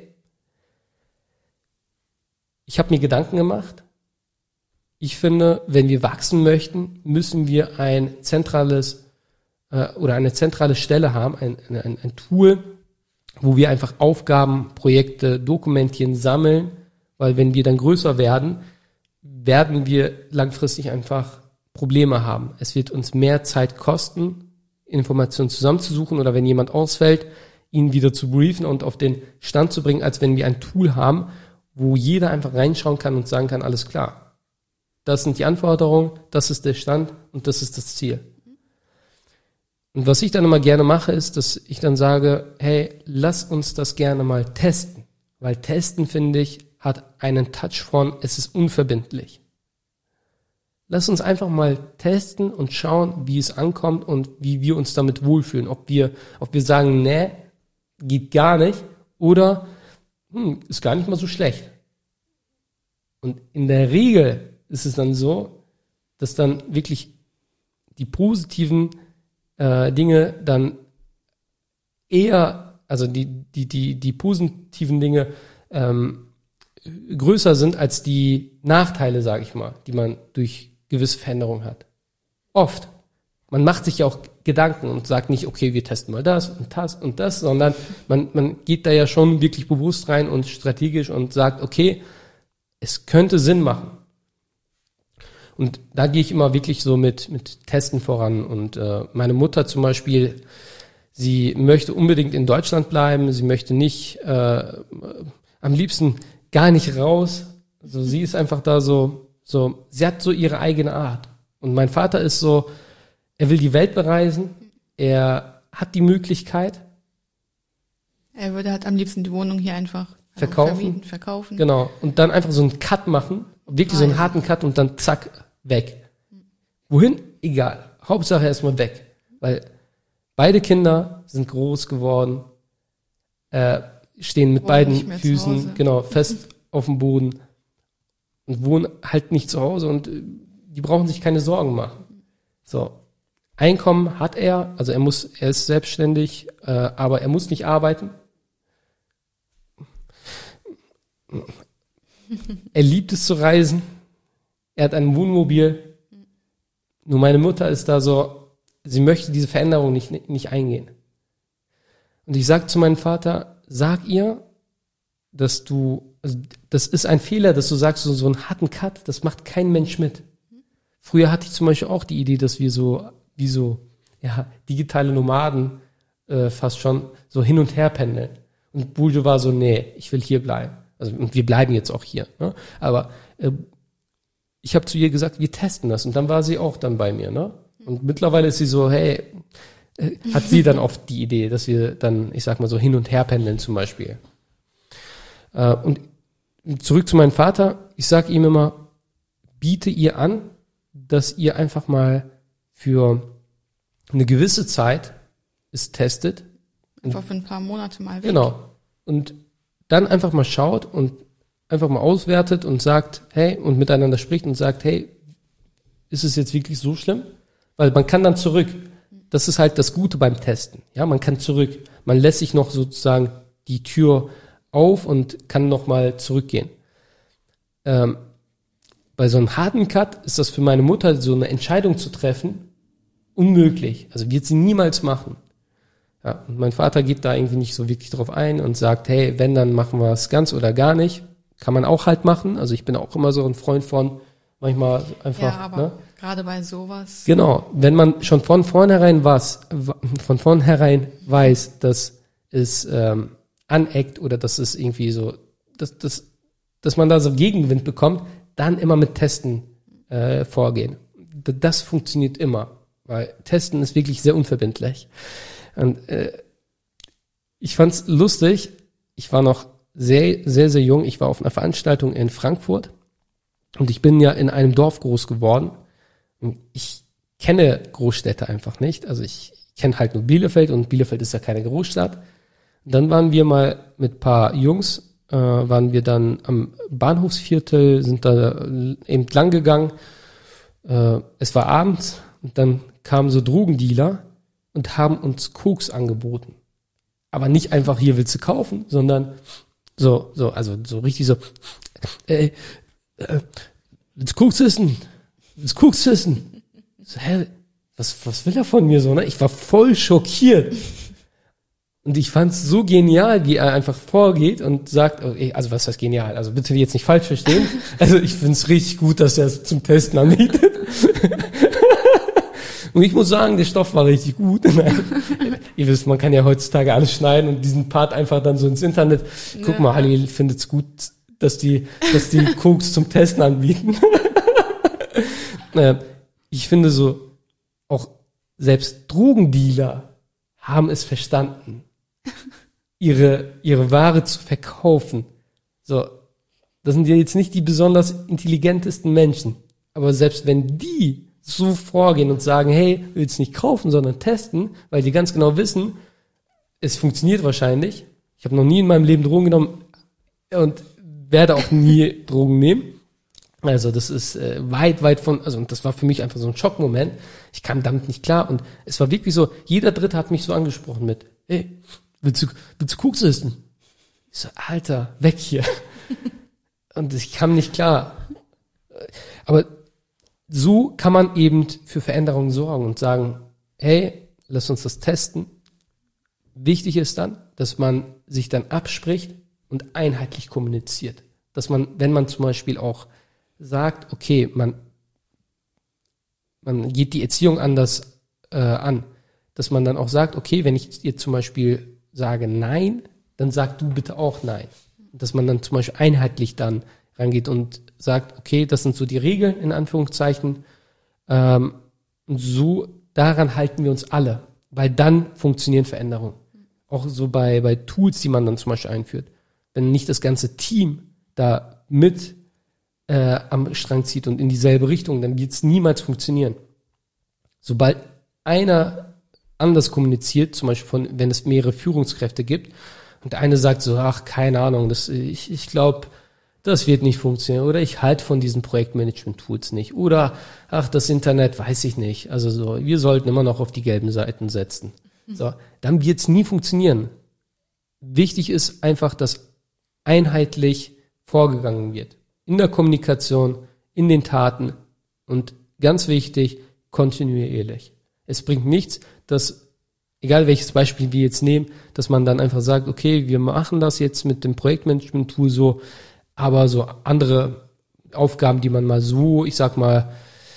ich habe mir Gedanken gemacht. Ich finde, wenn wir wachsen möchten, müssen wir ein zentrales äh, oder eine zentrale Stelle haben, ein, ein, ein Tool, wo wir einfach Aufgaben, Projekte dokumentieren, sammeln, weil wenn wir dann größer werden, werden wir langfristig einfach Probleme haben. Es wird uns mehr Zeit kosten, Informationen zusammenzusuchen oder wenn jemand ausfällt, ihn wieder zu briefen und auf den Stand zu bringen, als wenn wir ein Tool haben, wo jeder einfach reinschauen kann und sagen kann, alles klar, das sind die Anforderungen, das ist der Stand und das ist das Ziel. Und was ich dann immer gerne mache, ist, dass ich dann sage, hey, lass uns das gerne mal testen. Weil testen, finde ich, hat einen Touch von, es ist unverbindlich. Lass uns einfach mal testen und schauen, wie es ankommt und wie wir uns damit wohlfühlen. Ob wir, ob wir sagen, nee, geht gar nicht oder hm, ist gar nicht mal so schlecht. Und in der Regel ist es dann so, dass dann wirklich die positiven äh, Dinge dann eher, also die, die, die, die positiven Dinge ähm, größer sind als die Nachteile, sage ich mal, die man durch gewisse Veränderungen hat. Oft. Man macht sich ja auch Gedanken und sagt nicht, okay, wir testen mal das und das und das, sondern man, man geht da ja schon wirklich bewusst rein und strategisch und sagt, okay, es könnte Sinn machen. Und da gehe ich immer wirklich so mit, mit Testen voran. Und äh, meine Mutter zum Beispiel, sie möchte unbedingt in Deutschland bleiben, sie möchte nicht, äh, am liebsten gar nicht raus. Also sie ist einfach da so, so, sie hat so ihre eigene Art. Und mein Vater ist so, er will die Welt bereisen, er hat die Möglichkeit. Er würde halt am liebsten die Wohnung hier einfach verkaufen. vermieten, verkaufen. Genau. Und dann einfach so einen Cut machen, wirklich so einen harten Cut und dann zack, weg. Wohin? Egal. Hauptsache erstmal weg. Weil beide Kinder sind groß geworden, äh, stehen mit Wohnen nicht beiden mehr zu Füßen, Hause. genau, fest auf dem Boden und wohnen halt nicht zu Hause und äh, die brauchen sich keine Sorgen machen. So. Einkommen hat er, also er muss, er ist selbstständig, äh, aber er muss nicht arbeiten. Er liebt es zu reisen. Er hat ein Wohnmobil. Nur meine Mutter ist da so, sie möchte diese Veränderung nicht, nicht eingehen. Und ich sage zu meinem Vater, sag ihr, dass du, also das ist ein Fehler, dass du sagst, so, so einen harten Cut, das macht kein Mensch mit. Früher hatte ich zum Beispiel auch die Idee, dass wir so, wie so, ja, digitale Nomaden äh, fast schon so hin und her pendeln. Und Buljo war so, nee, ich will hier bleiben. Also und wir bleiben jetzt auch hier. Ne? Aber äh, ich habe zu ihr gesagt, wir testen das. Und dann war sie auch dann bei mir. Ne? Und mittlerweile ist sie so, hey, äh, hat sie dann oft die Idee, dass wir dann, ich sag mal so, hin und her pendeln zum Beispiel. Äh, und zurück zu meinem Vater. Ich sag ihm immer, biete ihr an, dass ihr einfach mal für eine gewisse Zeit es testet. Einfach für ein paar Monate mal weg. Genau. Und dann einfach mal schaut und einfach mal auswertet und sagt, hey, und miteinander spricht und sagt, hey, ist es jetzt wirklich so schlimm? Weil man kann dann zurück. Das ist halt das Gute beim Testen. Ja, man kann zurück. Man lässt sich noch sozusagen die Tür auf und kann noch mal zurückgehen. Ähm, bei so einem harten Cut ist das für meine Mutter, so eine Entscheidung zu treffen, unmöglich. Also wird sie niemals machen. Ja, und mein Vater geht da irgendwie nicht so wirklich drauf ein und sagt, hey, wenn, dann machen wir es ganz oder gar nicht. Kann man auch halt machen. Also ich bin auch immer so ein Freund von manchmal einfach. Ja, aber ne? gerade bei sowas. Genau, wenn man schon von vornherein was, von vornherein weiß, dass es ähm, aneckt oder dass es irgendwie so, dass, dass, dass man da so Gegenwind bekommt, dann immer mit Testen äh, vorgehen. Das funktioniert immer, weil Testen ist wirklich sehr unverbindlich. Und äh, ich fand's lustig, ich war noch sehr, sehr, sehr jung, ich war auf einer Veranstaltung in Frankfurt und ich bin ja in einem Dorf groß geworden. Und ich kenne Großstädte einfach nicht, also ich kenne halt nur Bielefeld und Bielefeld ist ja keine Großstadt. Und dann waren wir mal mit ein paar Jungs, äh, waren wir dann am Bahnhofsviertel, sind da eben lang gegangen. Äh, es war abends und dann kamen so Drogendealer und haben uns Koks angeboten. Aber nicht einfach, hier willst du kaufen, sondern so, so, also so richtig so, ey, äh, willst du Koks essen? Willst du Koks essen? So, hä, was, was will er von mir so, ne? Ich war voll schockiert. Und ich fand's so genial, wie er einfach vorgeht und sagt, okay, also was heißt genial? Also bitte jetzt nicht falsch verstehen. Also ich find's richtig gut, dass er es zum Testen anbietet. Und ich muss sagen, der Stoff war richtig gut. Ihr wisst, man kann ja heutzutage alles schneiden und diesen Part einfach dann so ins Internet. Guck ja. mal, Halil findet's gut, dass die, dass die Koks zum Testen anbieten. Ich finde so, auch selbst Drogendealer haben es verstanden, ihre, ihre Ware zu verkaufen. So, das sind ja jetzt nicht die besonders intelligentesten Menschen. Aber selbst wenn die so vorgehen und sagen, hey, willst nicht kaufen, sondern testen, weil die ganz genau wissen, es funktioniert wahrscheinlich. Ich habe noch nie in meinem Leben Drogen genommen und werde auch nie Drogen nehmen. Also das ist äh, weit, weit von, also und das war für mich einfach so ein Schockmoment. Ich kam damit nicht klar und es war wirklich so, jeder Dritte hat mich so angesprochen mit, hey, willst du, willst du Koks essen? Ich so, Alter, weg hier. Und ich kam nicht klar. Aber so kann man eben für Veränderungen sorgen und sagen, hey, lass uns das testen. Wichtig ist dann, dass man sich dann abspricht und einheitlich kommuniziert. Dass man, wenn man zum Beispiel auch sagt, okay, man, man geht die Erziehung anders äh, an, dass man dann auch sagt, okay, wenn ich dir zum Beispiel sage Nein, dann sag du bitte auch Nein. Dass man dann zum Beispiel einheitlich dann rangeht und sagt, okay, das sind so die Regeln, in Anführungszeichen, ähm, und so, daran halten wir uns alle, weil dann funktionieren Veränderungen. Auch so bei, bei Tools, die man dann zum Beispiel einführt. Wenn nicht das ganze Team da mit äh, am Strang zieht und in dieselbe Richtung, dann wird es niemals funktionieren. Sobald einer anders kommuniziert, zum Beispiel von, wenn es mehrere Führungskräfte gibt, und der eine sagt so, ach, keine Ahnung, das, ich, ich glaube, das wird nicht funktionieren, oder ich halte von diesen Projektmanagement-Tools nicht, oder ach, das Internet, weiß ich nicht, also so, wir sollten immer noch auf die gelben Seiten setzen. So, dann wird es nie funktionieren. Wichtig ist einfach, dass einheitlich vorgegangen wird. In der Kommunikation, in den Taten und ganz wichtig, kontinuierlich. Es bringt nichts, dass, egal welches Beispiel wir jetzt nehmen, dass man dann einfach sagt, okay, wir machen das jetzt mit dem Projektmanagement-Tool so, aber so andere Aufgaben, die man mal so, ich sag mal,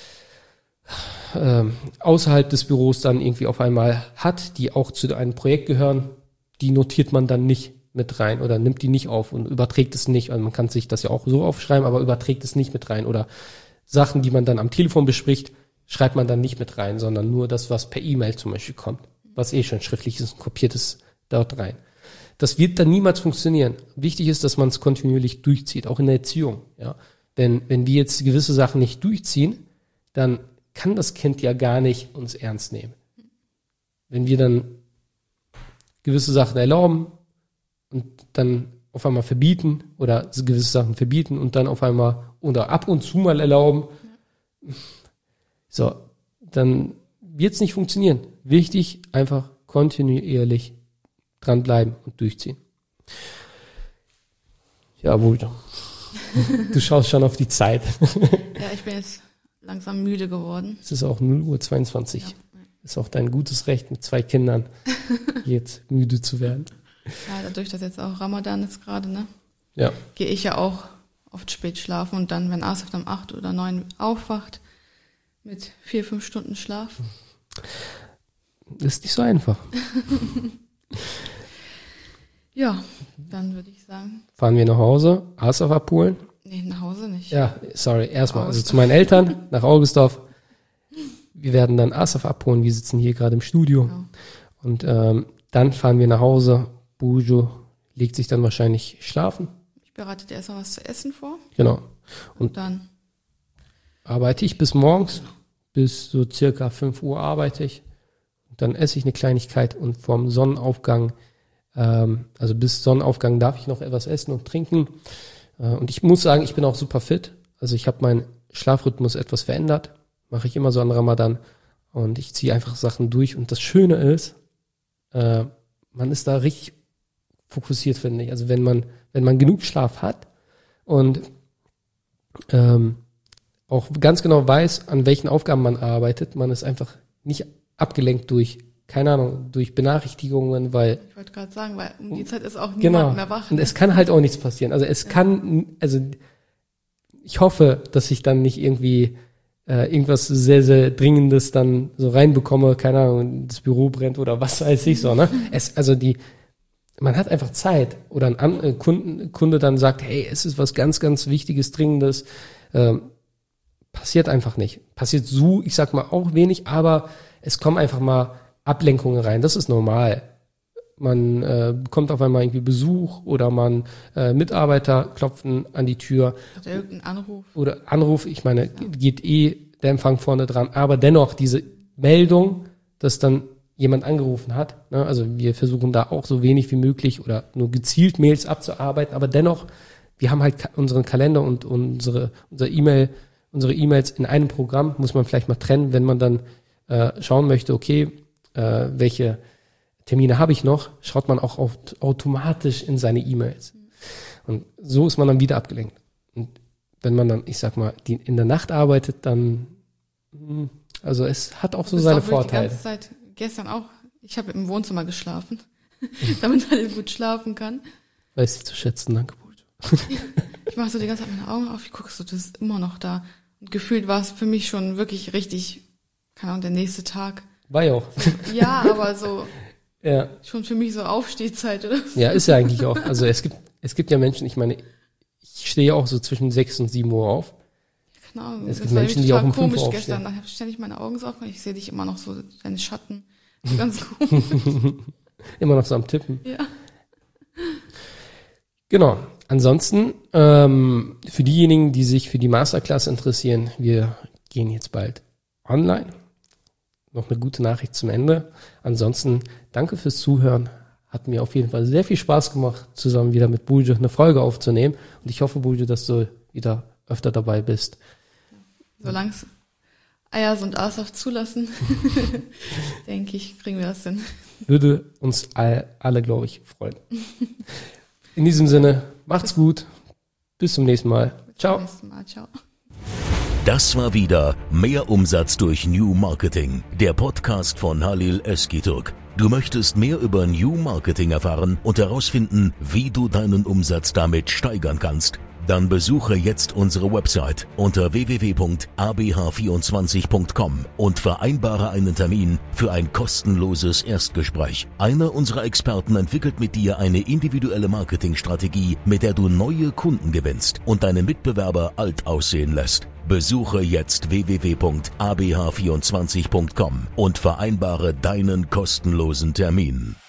äh, außerhalb des Büros dann irgendwie auf einmal hat, die auch zu einem Projekt gehören, die notiert man dann nicht mit rein oder nimmt die nicht auf und überträgt es nicht. Also man kann sich das ja auch so aufschreiben, aber überträgt es nicht mit rein. Oder Sachen, die man dann am Telefon bespricht, schreibt man dann nicht mit rein, sondern nur das, was per E-Mail zum Beispiel kommt, was eh schon schriftlich ist und kopiert ist, dort rein. Das wird dann niemals funktionieren. Wichtig ist, dass man es kontinuierlich durchzieht, auch in der Erziehung. Ja, wenn wenn wir jetzt gewisse Sachen nicht durchziehen, dann kann das Kind ja gar nicht uns ernst nehmen. Wenn wir dann gewisse Sachen erlauben und dann auf einmal verbieten oder gewisse Sachen verbieten und dann auf einmal oder ab und zu mal erlauben, ja. So, dann wird es nicht funktionieren. Wichtig, einfach kontinuierlich dranbleiben und durchziehen. Jawohl. Du schaust schon auf die Zeit. Ja, ich bin jetzt langsam müde geworden. Es ist auch null Uhr zweiundzwanzig. Ja. Ist auch dein gutes Recht, mit zwei Kindern jetzt müde zu werden. Ja, dadurch, dass jetzt auch Ramadan ist gerade, ne? Ja. Gehe ich ja auch oft spät schlafen und dann, wenn Asaf dann um acht oder neun aufwacht, mit vier, fünf Stunden Schlaf. Ist nicht so einfach. Ja, dann würde ich sagen. Fahren wir nach Hause, Asaf abholen? Nee, nach Hause nicht. Ja, sorry, erstmal, also zu meinen Eltern, nach Augustdorf. Wir werden dann Asaf abholen, wir sitzen hier gerade im Studio. Genau. Und ähm, dann fahren wir nach Hause. Bujo legt sich dann wahrscheinlich schlafen. Ich bereite dir erstmal was zu essen vor. Genau. Und, und dann arbeite ich bis morgens, bis so circa fünf Uhr arbeite ich. Und dann esse ich eine Kleinigkeit und vom Sonnenaufgang, ähm, also bis Sonnenaufgang darf ich noch etwas essen und trinken. Äh, und ich muss sagen, ich bin auch super fit. Also ich habe meinen Schlafrhythmus etwas verändert. Mache ich immer so an Ramadan. Und ich ziehe einfach Sachen durch. Und das Schöne ist, äh, man ist da richtig fokussiert, finde ich. Also wenn man, wenn man genug Schlaf hat und ähm, auch ganz genau weiß, an welchen Aufgaben man arbeitet, man ist einfach nicht abgelenkt durch, keine Ahnung, durch Benachrichtigungen, weil... Ich wollte gerade sagen, weil um die Zeit ist auch niemand genau, mehr wach. Und es kann halt auch nichts passieren. Also es ja. kann, also ich hoffe, dass ich dann nicht irgendwie äh, irgendwas sehr, sehr Dringendes dann so reinbekomme, keine Ahnung, das Büro brennt oder was weiß ich so, ne? Es, also die, man hat einfach Zeit oder ein An- äh, Kunden, Kunde dann sagt, hey, es ist was ganz, ganz Wichtiges, Dringendes, ähm, passiert einfach nicht. Passiert so, ich sag mal, auch wenig, aber es kommen einfach mal Ablenkungen rein. Das ist normal. Man äh, bekommt auf einmal irgendwie Besuch oder man äh, Mitarbeiter klopfen an die Tür. Oder irgendein Anruf. Oder Anruf, ich meine, ja. geht eh der Empfang vorne dran. Aber dennoch diese Meldung, dass dann jemand angerufen hat. Ne? Also wir versuchen da auch so wenig wie möglich oder nur gezielt Mails abzuarbeiten. Aber dennoch, wir haben halt unseren Kalender und unsere unsere E-Mail, unsere E-Mails in einem Programm. Muss man vielleicht mal trennen, wenn man dann äh, schauen möchte, okay, äh, welche Termine habe ich noch, schaut man auch auf, automatisch in seine E-Mails. Und so ist man dann wieder abgelenkt. Und wenn man dann, ich sag mal, die in der Nacht arbeitet, dann, also es hat auch so seine Vorteile. Die ganze Zeit, gestern auch, ich habe im Wohnzimmer geschlafen, damit man gut schlafen kann. Weiß ich zu schätzen, danke. Ich mache so die ganze Zeit meine Augen auf, ich gucke so, das ist immer noch da. Und gefühlt war es für mich schon wirklich richtig, keine Ahnung, der nächste Tag. War ja auch. Ja, aber so... Ja. Schon für mich so Aufstehzeit, oder? Ja, ist ja eigentlich auch. Also es gibt, es gibt ja Menschen, ich meine, ich stehe auch so zwischen sechs und sieben Uhr auf. Genau, Es das gibt war Menschen, total die auch um fünf komisch Uhr gestern. aufstehen. Da habe ich ständig meine Augen so offen und ich sehe dich immer noch so, deine Schatten. So ganz komisch. Immer noch so am Tippen. Ja. Genau. Ansonsten, ähm, für diejenigen, die sich für die Masterclass interessieren, wir gehen jetzt bald online. Noch eine gute Nachricht zum Ende. Ansonsten, danke fürs Zuhören. Hat mir auf jeden Fall sehr viel Spaß gemacht, zusammen wieder mit Burcu eine Folge aufzunehmen. Und ich hoffe, Burcu, dass du wieder öfter dabei bist. Solange es Eiers und Aas zulassen, denke ich, kriegen wir das hin. Würde uns all, alle, glaube ich, freuen. In diesem Sinne, macht's gut. Bis zum nächsten Mal. Ciao. Bis zum nächsten Mal. Ciao. Das war wieder Mehr Umsatz durch New Marketing, der Podcast von Halil Özgürtürk. Du möchtest mehr über New Marketing erfahren und herausfinden, wie du deinen Umsatz damit steigern kannst? Dann besuche jetzt unsere Website unter w w w punkt a b h vierundzwanzig punkt com und vereinbare einen Termin für ein kostenloses Erstgespräch. Einer unserer Experten entwickelt mit dir eine individuelle Marketingstrategie, mit der du neue Kunden gewinnst und deine Mitbewerber alt aussehen lässt. Besuche jetzt w w w punkt a b h vierundzwanzig punkt com und vereinbare deinen kostenlosen Termin.